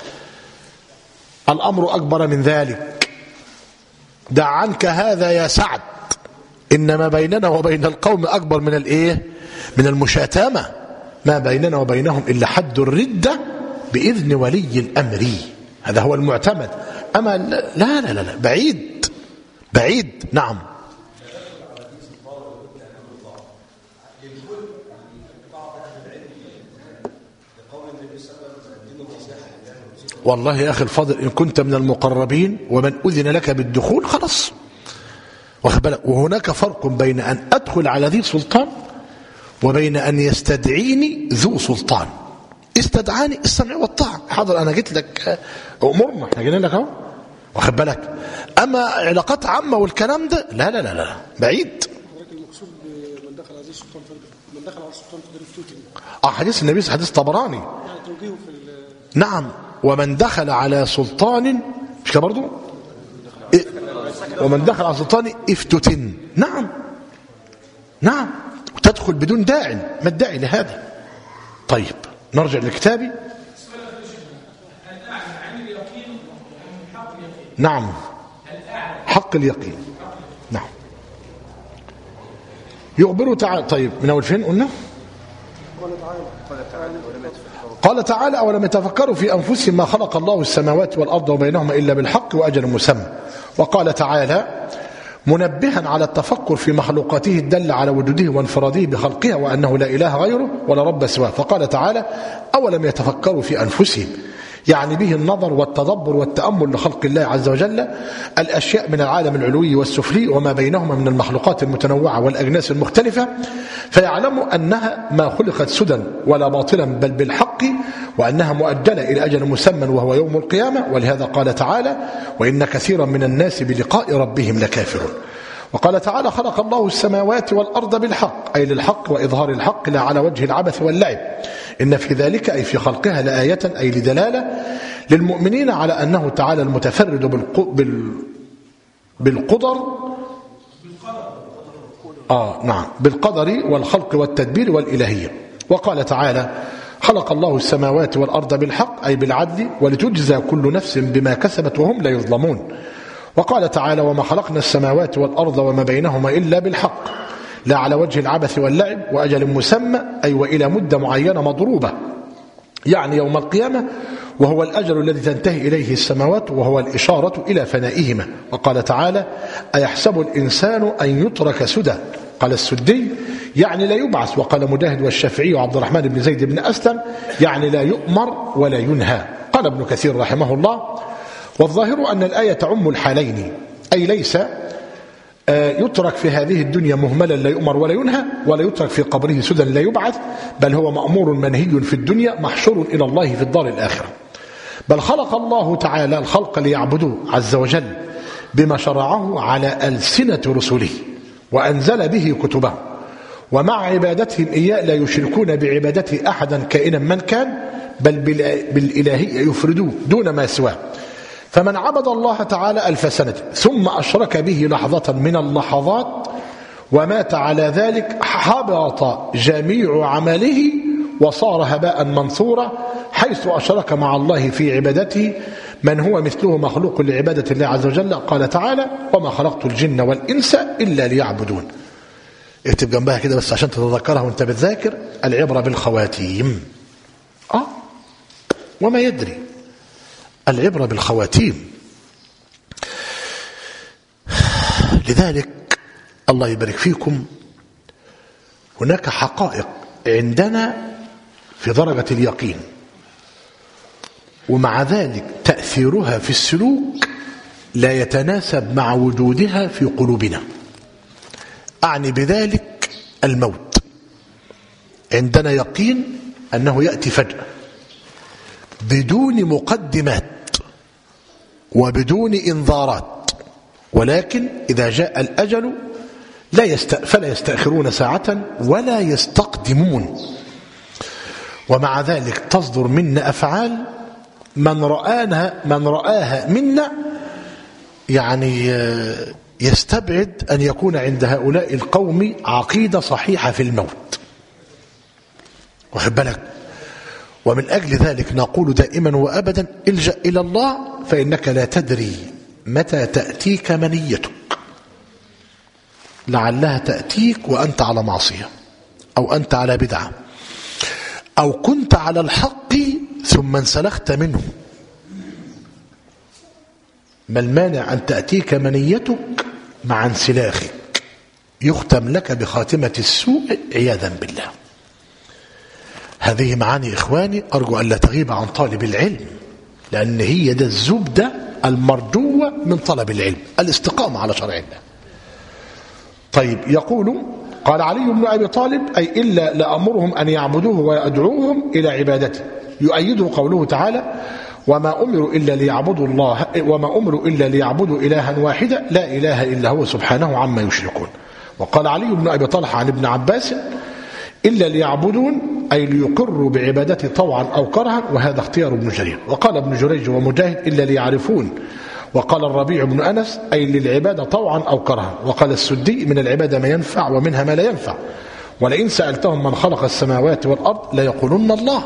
الأمر أكبر من ذلك. دع عنك هذا يا سعد إنما بيننا وبين القوم أكبر من الإيه؟ من المشاتمة. ما بيننا وبينهم إلا حد الردة بإذن ولي الأمر. هذا هو المعتمد. أما لا لا لا بعيد بعيد. نعم والله يا أخي الفاضل إن كنت من المقربين ومن أذن لك بالدخول خلاص واخد بالك. وهناك فرق بين أن أدخل على ذي سلطان وبين أن يستدعيني ذو سلطان. استدعاني السمع والطاعة. حاضر أنا جيت لك أمرنا احنا جينا لك اهو واخد بالك. أما علاقات عامة والكلام ده لا لا لا لا بعيد. المقصود من دخل على السلطان من دخل على السلطان فقد افتتن. حديث النبي حديث طبراني. يعني توجيهه في نعم ومن دخل على سلطان مش كده برضه ومن دخل على سلطان افتتن. نعم نعم وتدخل بدون داع. ما الداعي لهذا؟ طيب نرجع لكتابي. نعم حق اليقين. نعم يخبر تعالى. طيب من أول فين قلنا؟ قال تعالى أولم يتفكروا في أنفسهم ما خلق الله السماوات والأرض وبينهما إلا بالحق وأجل مسمى. وقال تعالى منبها على التفكر في مخلوقاته الدل على وجوده وانفراده بخلقها وأنه لا إله غيره ولا رب سواه. فقال تعالى أولم يتفكروا في أنفسهم يعني به النظر والتدبر والتأمل لخلق الله عز وجل الأشياء من العالم العلوي والسفلي وما بينهما من المخلوقات المتنوعة والأجناس المختلفة فيعلموا أنها ما خلقت سدى ولا باطلا بل بالحق وأنها مؤجلة إلى أجل مسمى وهو يوم القيامة. ولهذا قال تعالى وإن كثيرا من الناس بلقاء ربهم لكافرون. وقال تعالى خلق الله السماوات والأرض بالحق أي للحق وإظهار الحق لا على وجه العبث واللعب. إن في ذلك أي في خلقها لآية أي لدلالة للمؤمنين على أنه تعالى المتفرد بالقدر نعم بالقدر والخلق والتدبير والإلهية. وقال تعالى خلق الله السماوات والأرض بالحق أي بالعدل ولتجزى كل نفس بما كسبت وهم لا يظلمون. وقال تعالى وما خلقنا السماوات والأرض وما بينهما إلا بالحق لا على وجه العبث واللعب وأجل مسمى أي وإلى مدة معينة مضروبة يعني يوم القيامة وهو الأجل الذي تنتهي إليه السماوات وهو الإشارة إلى فنائهما. وقال تعالى أيحسب الإنسان أن يترك سدى قال السدي يعني لا يبعث. وقال مجاهد والشافعي وعبد الرحمن بن زيد بن أسلم يعني لا يؤمر ولا ينهى. قال ابن كثير رحمه الله والظاهر أن الآية تعم الحالين أي ليس يترك في هذه الدنيا مهملا لا يؤمر ولا ينهى ولا يترك في قبره سدى لا يبعث بل هو مأمور منهي في الدنيا محشور إلى الله في الدار الآخرة. بل خلق الله تعالى الخلق ليعبدوه عز وجل بما شرعه على ألسنة رسله وأنزل به كتبه ومع عبادتهم إياه لا يشركون بعبادته أحدا كائنا من كان بل بالإلهية يفردوه دون ما سواه. فمن عبد الله تعالى 1000 سنة ثم أشرك به لحظة من اللحظات ومات على ذلك حبط جميع عمله وصار هباء منثورا حيث أشرك مع الله في عبادته من هو مثله مخلوق لعبادة الله عز وجل. قال تعالى وما خلقت الجن والإنس إلا ليعبدون. اكتب جنبها كده بس عشان تتذكرها وانت بتذاكر. العبرة بالخواتيم. وما يدري العبرة بالخواتيم. لذلك الله يبارك فيكم هناك حقائق عندنا في درجة اليقين، ومع ذلك تأثيرها في السلوك لا يتناسب مع وجودها في قلوبنا. أعني بذلك الموت. عندنا يقين أنه يأتي فجأة بدون مقدمات وبدون إنذارات، ولكن إذا جاء الأجل فلا يستأخرون ساعة ولا يستقدمون. ومع ذلك تصدر منا أفعال من رآها منا يعني يستبعد أن يكون عند هؤلاء القوم عقيدة صحيحة في الموت. واخد بالك؟ ومن أجل ذلك نقول دائما وأبدا الجأ إلى الله، فإنك لا تدري متى تأتيك منيتك. لعلها تأتيك وأنت على معصية، أو أنت على بدعة، أو كنت على الحق ثم انسلخت منه. ما المانع أن تأتيك منيتك مع انسلاخك يختم لك بخاتمة السوء عياذا بالله. هذه معاني إخواني أرجو أن لا تغيب عن طالب العلم، لأن هي ده الزبدة المرجوة من طلب العلم، الاستقامة على شرع الله. طيب، يقول قال علي بن أبي طالب أي إلا لأمرهم أن يعبدوه ويدعوهم إلى عبادته. يؤيده قوله تعالى وما أمروا إلا ليعبدوا إلها واحدا لا إله إلا هو سبحانه عما يشركون. وقال علي بن أبي طلحة عن ابن عباس إلا ليعبدون أي ليقروا بعبادته طوعا أو كرها، وهذا اختيار ابن جرير. وقال ابن جريج ومجاهد إلا ليعرفون. وقال الربيع بن أنس أي للعبادة طوعا أو كرها. وقال السدي من العبادة ما ينفع ومنها ما لا ينفع، ولئن سألتهم من خلق السماوات والأرض ليقولن الله.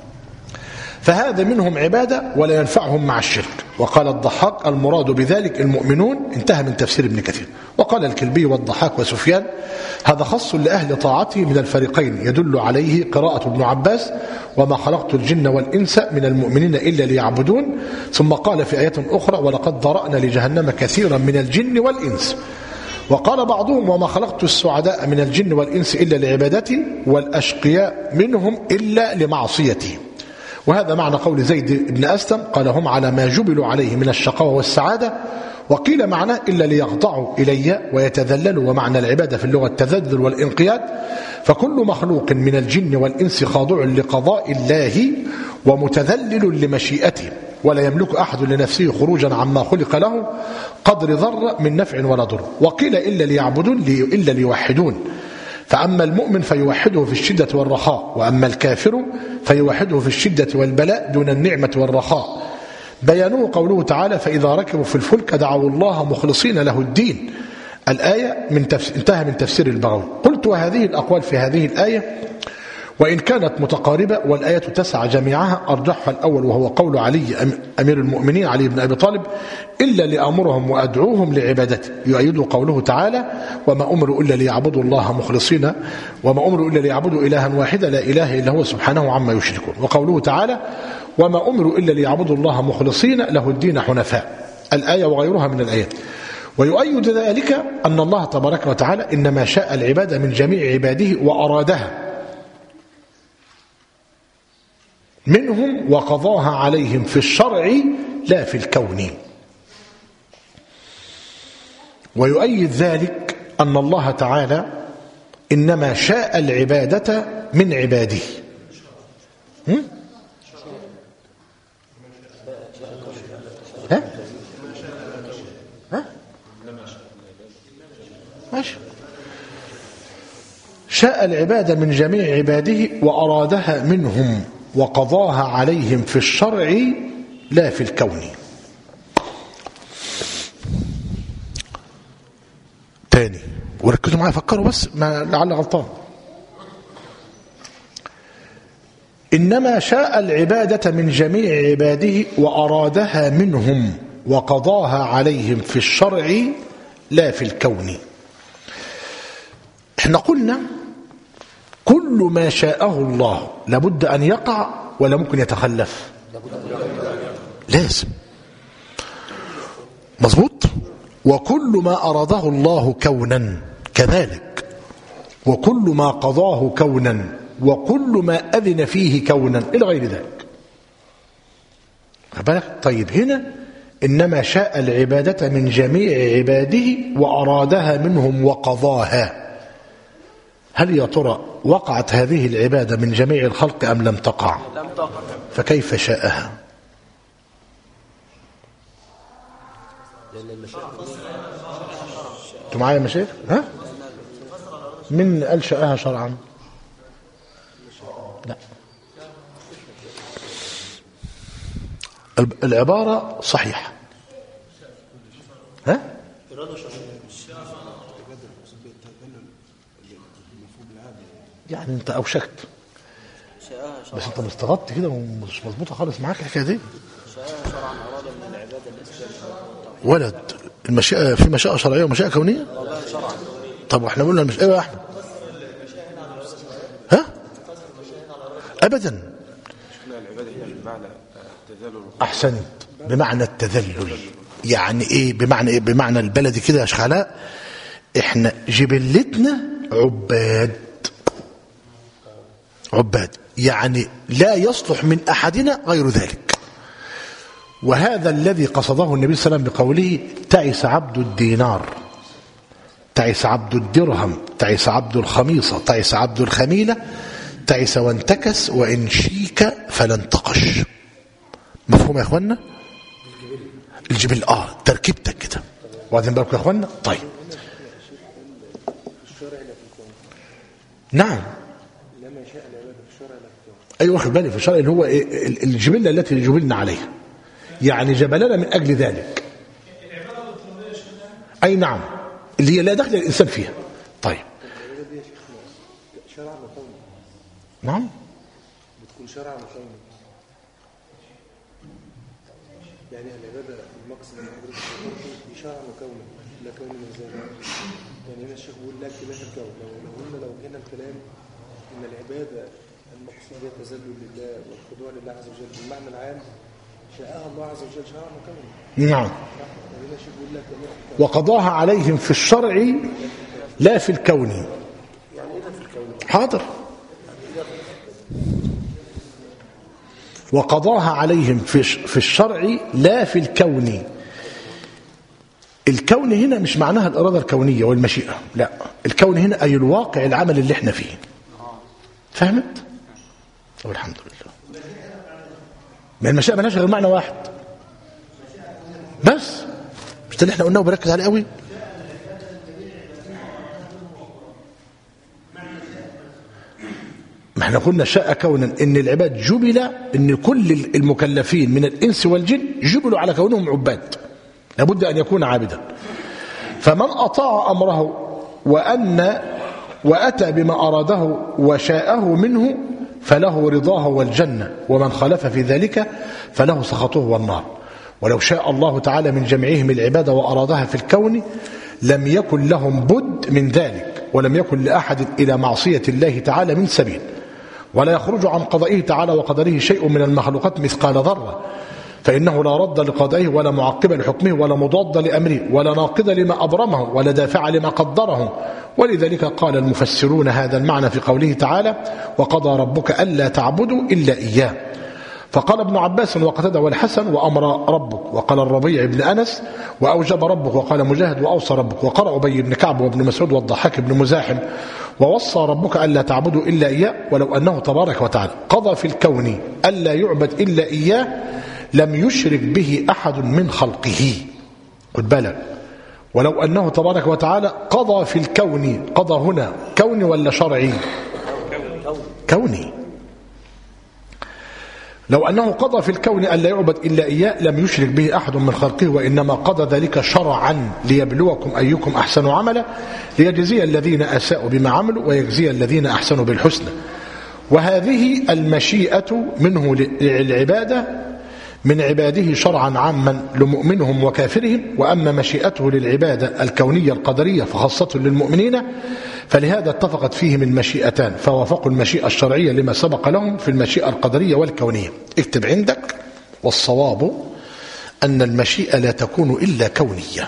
فهذا منهم عبادة ولا ينفعهم مع الشرك. وقال الضحاك المراد بذلك المؤمنون. انتهى من تفسير ابن كثير. وقال الكلبي والضحاك وسفيان هذا خاص لأهل طاعته من الفريقين، يدل عليه قراءة ابن عباس وما خلقت الجن والإنس من المؤمنين إلا ليعبدون. ثم قال في آيات أخرى ولقد ذرأنا لجهنم كثيرا من الجن والإنس. وقال بعضهم وما خلقت السعداء من الجن والإنس إلا لعبادتي والأشقياء منهم إلا لمعصيتي. وهذا معنى قول زيد بن أسلم قال هم على ما جبلوا عليه من الشقاوة والسعادة. وقيل معناه إلا ليخضعوا إلي ويتذللوا. ومعنى العبادة في اللغة التذلل والانقياد. فكل مخلوق من الجن والإنس خاضع لقضاء الله ومتذلل لمشيئته، ولا يملك أحد لنفسه خروجا عما خلق له قدر ذرة من نفع ولا ضر. وقيل إلا ليعبدون إلا ليوحدون. فأما المؤمن فيوحده في الشدة والرخاء، وأما الكافر فيوحده في الشدة والبلاء دون النعمة والرخاء. بيانوه قوله تعالى فإذا ركبوا في الفلك دعوا الله مخلصين له الدين. الآية انتهى من تفسير البغوي. قلت وهذه الأقوال في هذه الآية وإن كانت متقاربة والآية تسعى جميعها أرجحها الأول، وهو قول علي أمير المؤمنين علي بن أبي طالب إلا لأمرهم وأدعوهم لعبادته. يؤيد قوله تعالى وما أمروا إلا ليعبدوا الله مخلصين وما أمروا إلا ليعبدوا إلها واحدا لا إله إلا هو سبحانه عما يشركون. وقوله تعالى وما أمروا إلا ليعبدوا الله مخلصين له الدين حنفاء. الآية وغيرها من الآيات. ويؤيد ذلك أن الله تبارك وتعالى إنما شاء العبادة من جميع عباده وأرادها منهم وقضاها عليهم في الشرع لا في الكون. ويؤيد ذلك أن الله تعالى إنما شاء العبادة من عباده. ماشي. شاء العبادة من جميع عباده وأرادها منهم وقضاها عليهم في الشرع لا في الكون. تاني وركزوا معايا فكروا بس ما لعل غلطان. إنما شاء العبادة من جميع عباده وأرادها منهم وقضاها عليهم في الشرع لا في الكون. احنا قلنا كل ما شاءه الله لابد أن يقع ولا ممكن يتخلف؟ لازم. مظبوط. وكل ما أراده الله كونا كذلك، وكل ما قضاه كونا، وكل ما أذن فيه كونا إلى غير ذلك. طيب هنا إنما شاء العبادة من جميع عباده وأرادها منهم وقضاها. هل يا ترى وقعت هذه العبادة من جميع الخلق أم لم تقع؟ لم تقع. فكيف شاءها؟ انتوا معايا يا مشايخ؟ ها؟ من قال شاءها شرعا؟ لا. العبارة صحيحة. ها؟ يعني انت اوشكت، بس انت مستغطت كده ومش مظبوطه خالص معاك الحكايه دي. شرعا اراد من العباده الاسلام ولد المشيئه، في مشيئه شرعيه ومشيئه كونيه. طب واحنا قلنا المشيئه يا احمد؟ ها؟ ابدا. احسنت، بمعنى التذلل. يعني ايه بمعنى ايه؟ بمعنى البلدي كده يا شيخ علاء، احنا جبلتنا عباد، يعني لا يصلح من احدنا غير ذلك. وهذا الذي قصده النبي صلى الله عليه وسلم بقوله تعس عبد الدينار، تعس عبد الدرهم، تعس عبد الخميصة، تعس عبد الخميلة، تعس وانتكس وإن شيك فلن تقش. مفهوم يا اخوانا؟ الجبل تركيبتك كده. واخدين بالكم يا اخوانا؟ طيب نعم. ايوه واخد بالي في الشرع اللي هو الجبله التي جبلنا عليها، يعني جبلنا من اجل ذلك. اي نعم، اللي هي لا دخل الانسان فيها. طيب نعم بتكون شرعا وكوني، يعني العباده المقصد من حضرتك دي شرعا وكوني لا كوني من ذلك. يعني هنا الشيخ بيقول لك لا في الكون. لو هنا الكلام ان العباده المقصود هي التذلل لله والخضوع لله عز وجل بالمعنى العام، شاءها الله عز وجل شرعا وكونا. نعم. وقضاها عليهم في الشرع لا في الكون. يعني ايه في الكون؟ حاضر. وقضاها عليهم في الشرع لا في الكون. الكون هنا مش معناها الإرادة الكونية والمشيئة، لا، الكون هنا أي الواقع العمل اللي احنا فيه. فهمت؟ والحمد لله. ما المشيئة مالهاش غير معنى واحد بس، مش ده اللي احنا قلناه وبركز عليه قوي. ما احنا قلنا شاء كونا ان العباد جبل، ان كل المكلفين من الانس والجن جبلوا على كونهم عباد، لابد ان يكون عابدا. فمن اطاع امره واتى بما اراده وشاءه منه فله رضاه والجنه، ومن خالف في ذلك فله سخطه والنار. ولو شاء الله تعالى من جميعهم العباده وارادها في الكون لم يكن لهم بد من ذلك، ولم يكن لاحد الى معصيه الله تعالى من سبيل، ولا يخرج عن قضائه تعالى وقدره شيء من المخلوقات مثقال ذره، فإنه لا رد لقضائه ولا معقب لحكمه ولا مضاد لأمره ولا ناقض لما أبرمه ولا دافع لما قدره. ولذلك قال المفسرون هذا المعنى في قوله تعالى وقضى ربك ألا تعبدوا إلا إياه. فقال ابن عباس وقتادة والحسن وأمر ربك، وقال الربيع بن أنس وأوجب ربك، وقال مجاهد وأوصى ربك، وقرأ أبي بن كعب وابن مسعود والضحاك بن مزاحم ووصى ربك ألا تعبدوا إلا إياه. ولو أنه تبارك وتعالى قضى في الكون ألا يعبد إلا إياه لم يشرك به أحد من خلقه. خد بالك، ولو أنه تبارك وتعالى قضى في الكون، قضى هنا كوني ولا شرعي؟ كوني. لو أنه قضى في الكون ألا يعبد إلا إياه لم يشرك به أحد من خلقه، وإنما قضى ذلك شرعا ليبلوكم أيكم أحسن عملا ليجزي الذين أساءوا بما عملوا ويجزي الذين أحسنوا بالحسنى. وهذه المشيئة منه للعبادة من عباده شرعا عاما لمؤمنهم وكافرهم، وأما مشيئته للعبادة الكونية القدرية فخاصة للمؤمنين، فلهذا اتفقت فيهم المشيئتان فوافقوا المشيئة الشرعية لما سبق لهم في المشيئة القدرية والكونية. اكتب عندك: والصواب أن المشيئة لا تكون إلا كونية.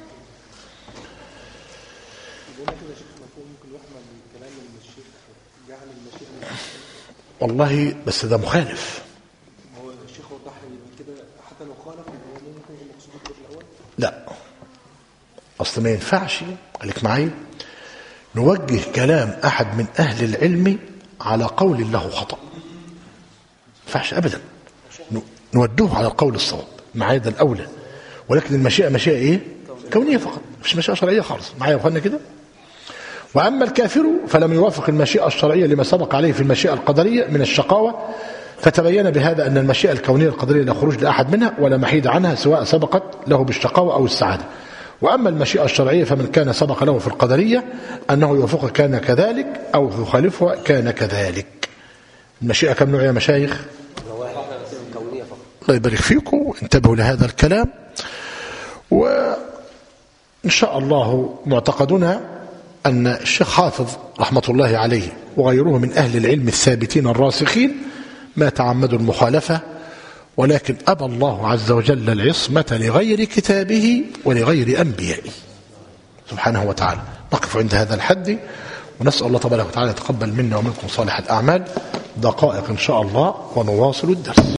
والله بس ده مخالف. هو الشيخ وضح لي كده حتى لو خالف هو ممكن يكون مقصود الاول. لا، اصل ما ينفعش خليك معايا نوجه كلام احد من اهل العلم على قول له خطأ، ما ينفعش ابدا نودوه على القول الصواب معايا، ده الاولى. ولكن المشيئه مشيئه ايه؟ كونيه فقط، مش مشيئه شرعيه خالص. معايا يا اخوانا كده؟ واما الكافر فلم يوافق المشيئه الشرعيه لما سبق عليه في المشيئه القدريه من الشقاوه، فتبين بهذا ان المشيئه الكونيه القدريه لا خروج لاحد منها ولا محيد عنها سواء سبقت له بالشقاوه او السعاده. واما المشيئه الشرعيه فمن كان سبق له في القدريه انه يوافقها كان كذلك او يخالفها كان كذلك. المشيئه كم نوع يا مشايخ؟ كونية فقط. الله يبارك فيكم، انتبهوا لهذا الكلام. وان شاء الله معتقدنا أن الشيخ حافظ رحمة الله عليه وغيره من أهل العلم الثابتين الراسخين ما تعمدوا المخالفة، ولكن أبى الله عز وجل العصمة لغير كتابه ولغير أنبيائه سبحانه وتعالى. نقف عند هذا الحد ونسأل الله تبارك وتعالى يتقبل منا ومنكم صالح الأعمال. دقائق إن شاء الله ونواصل الدرس.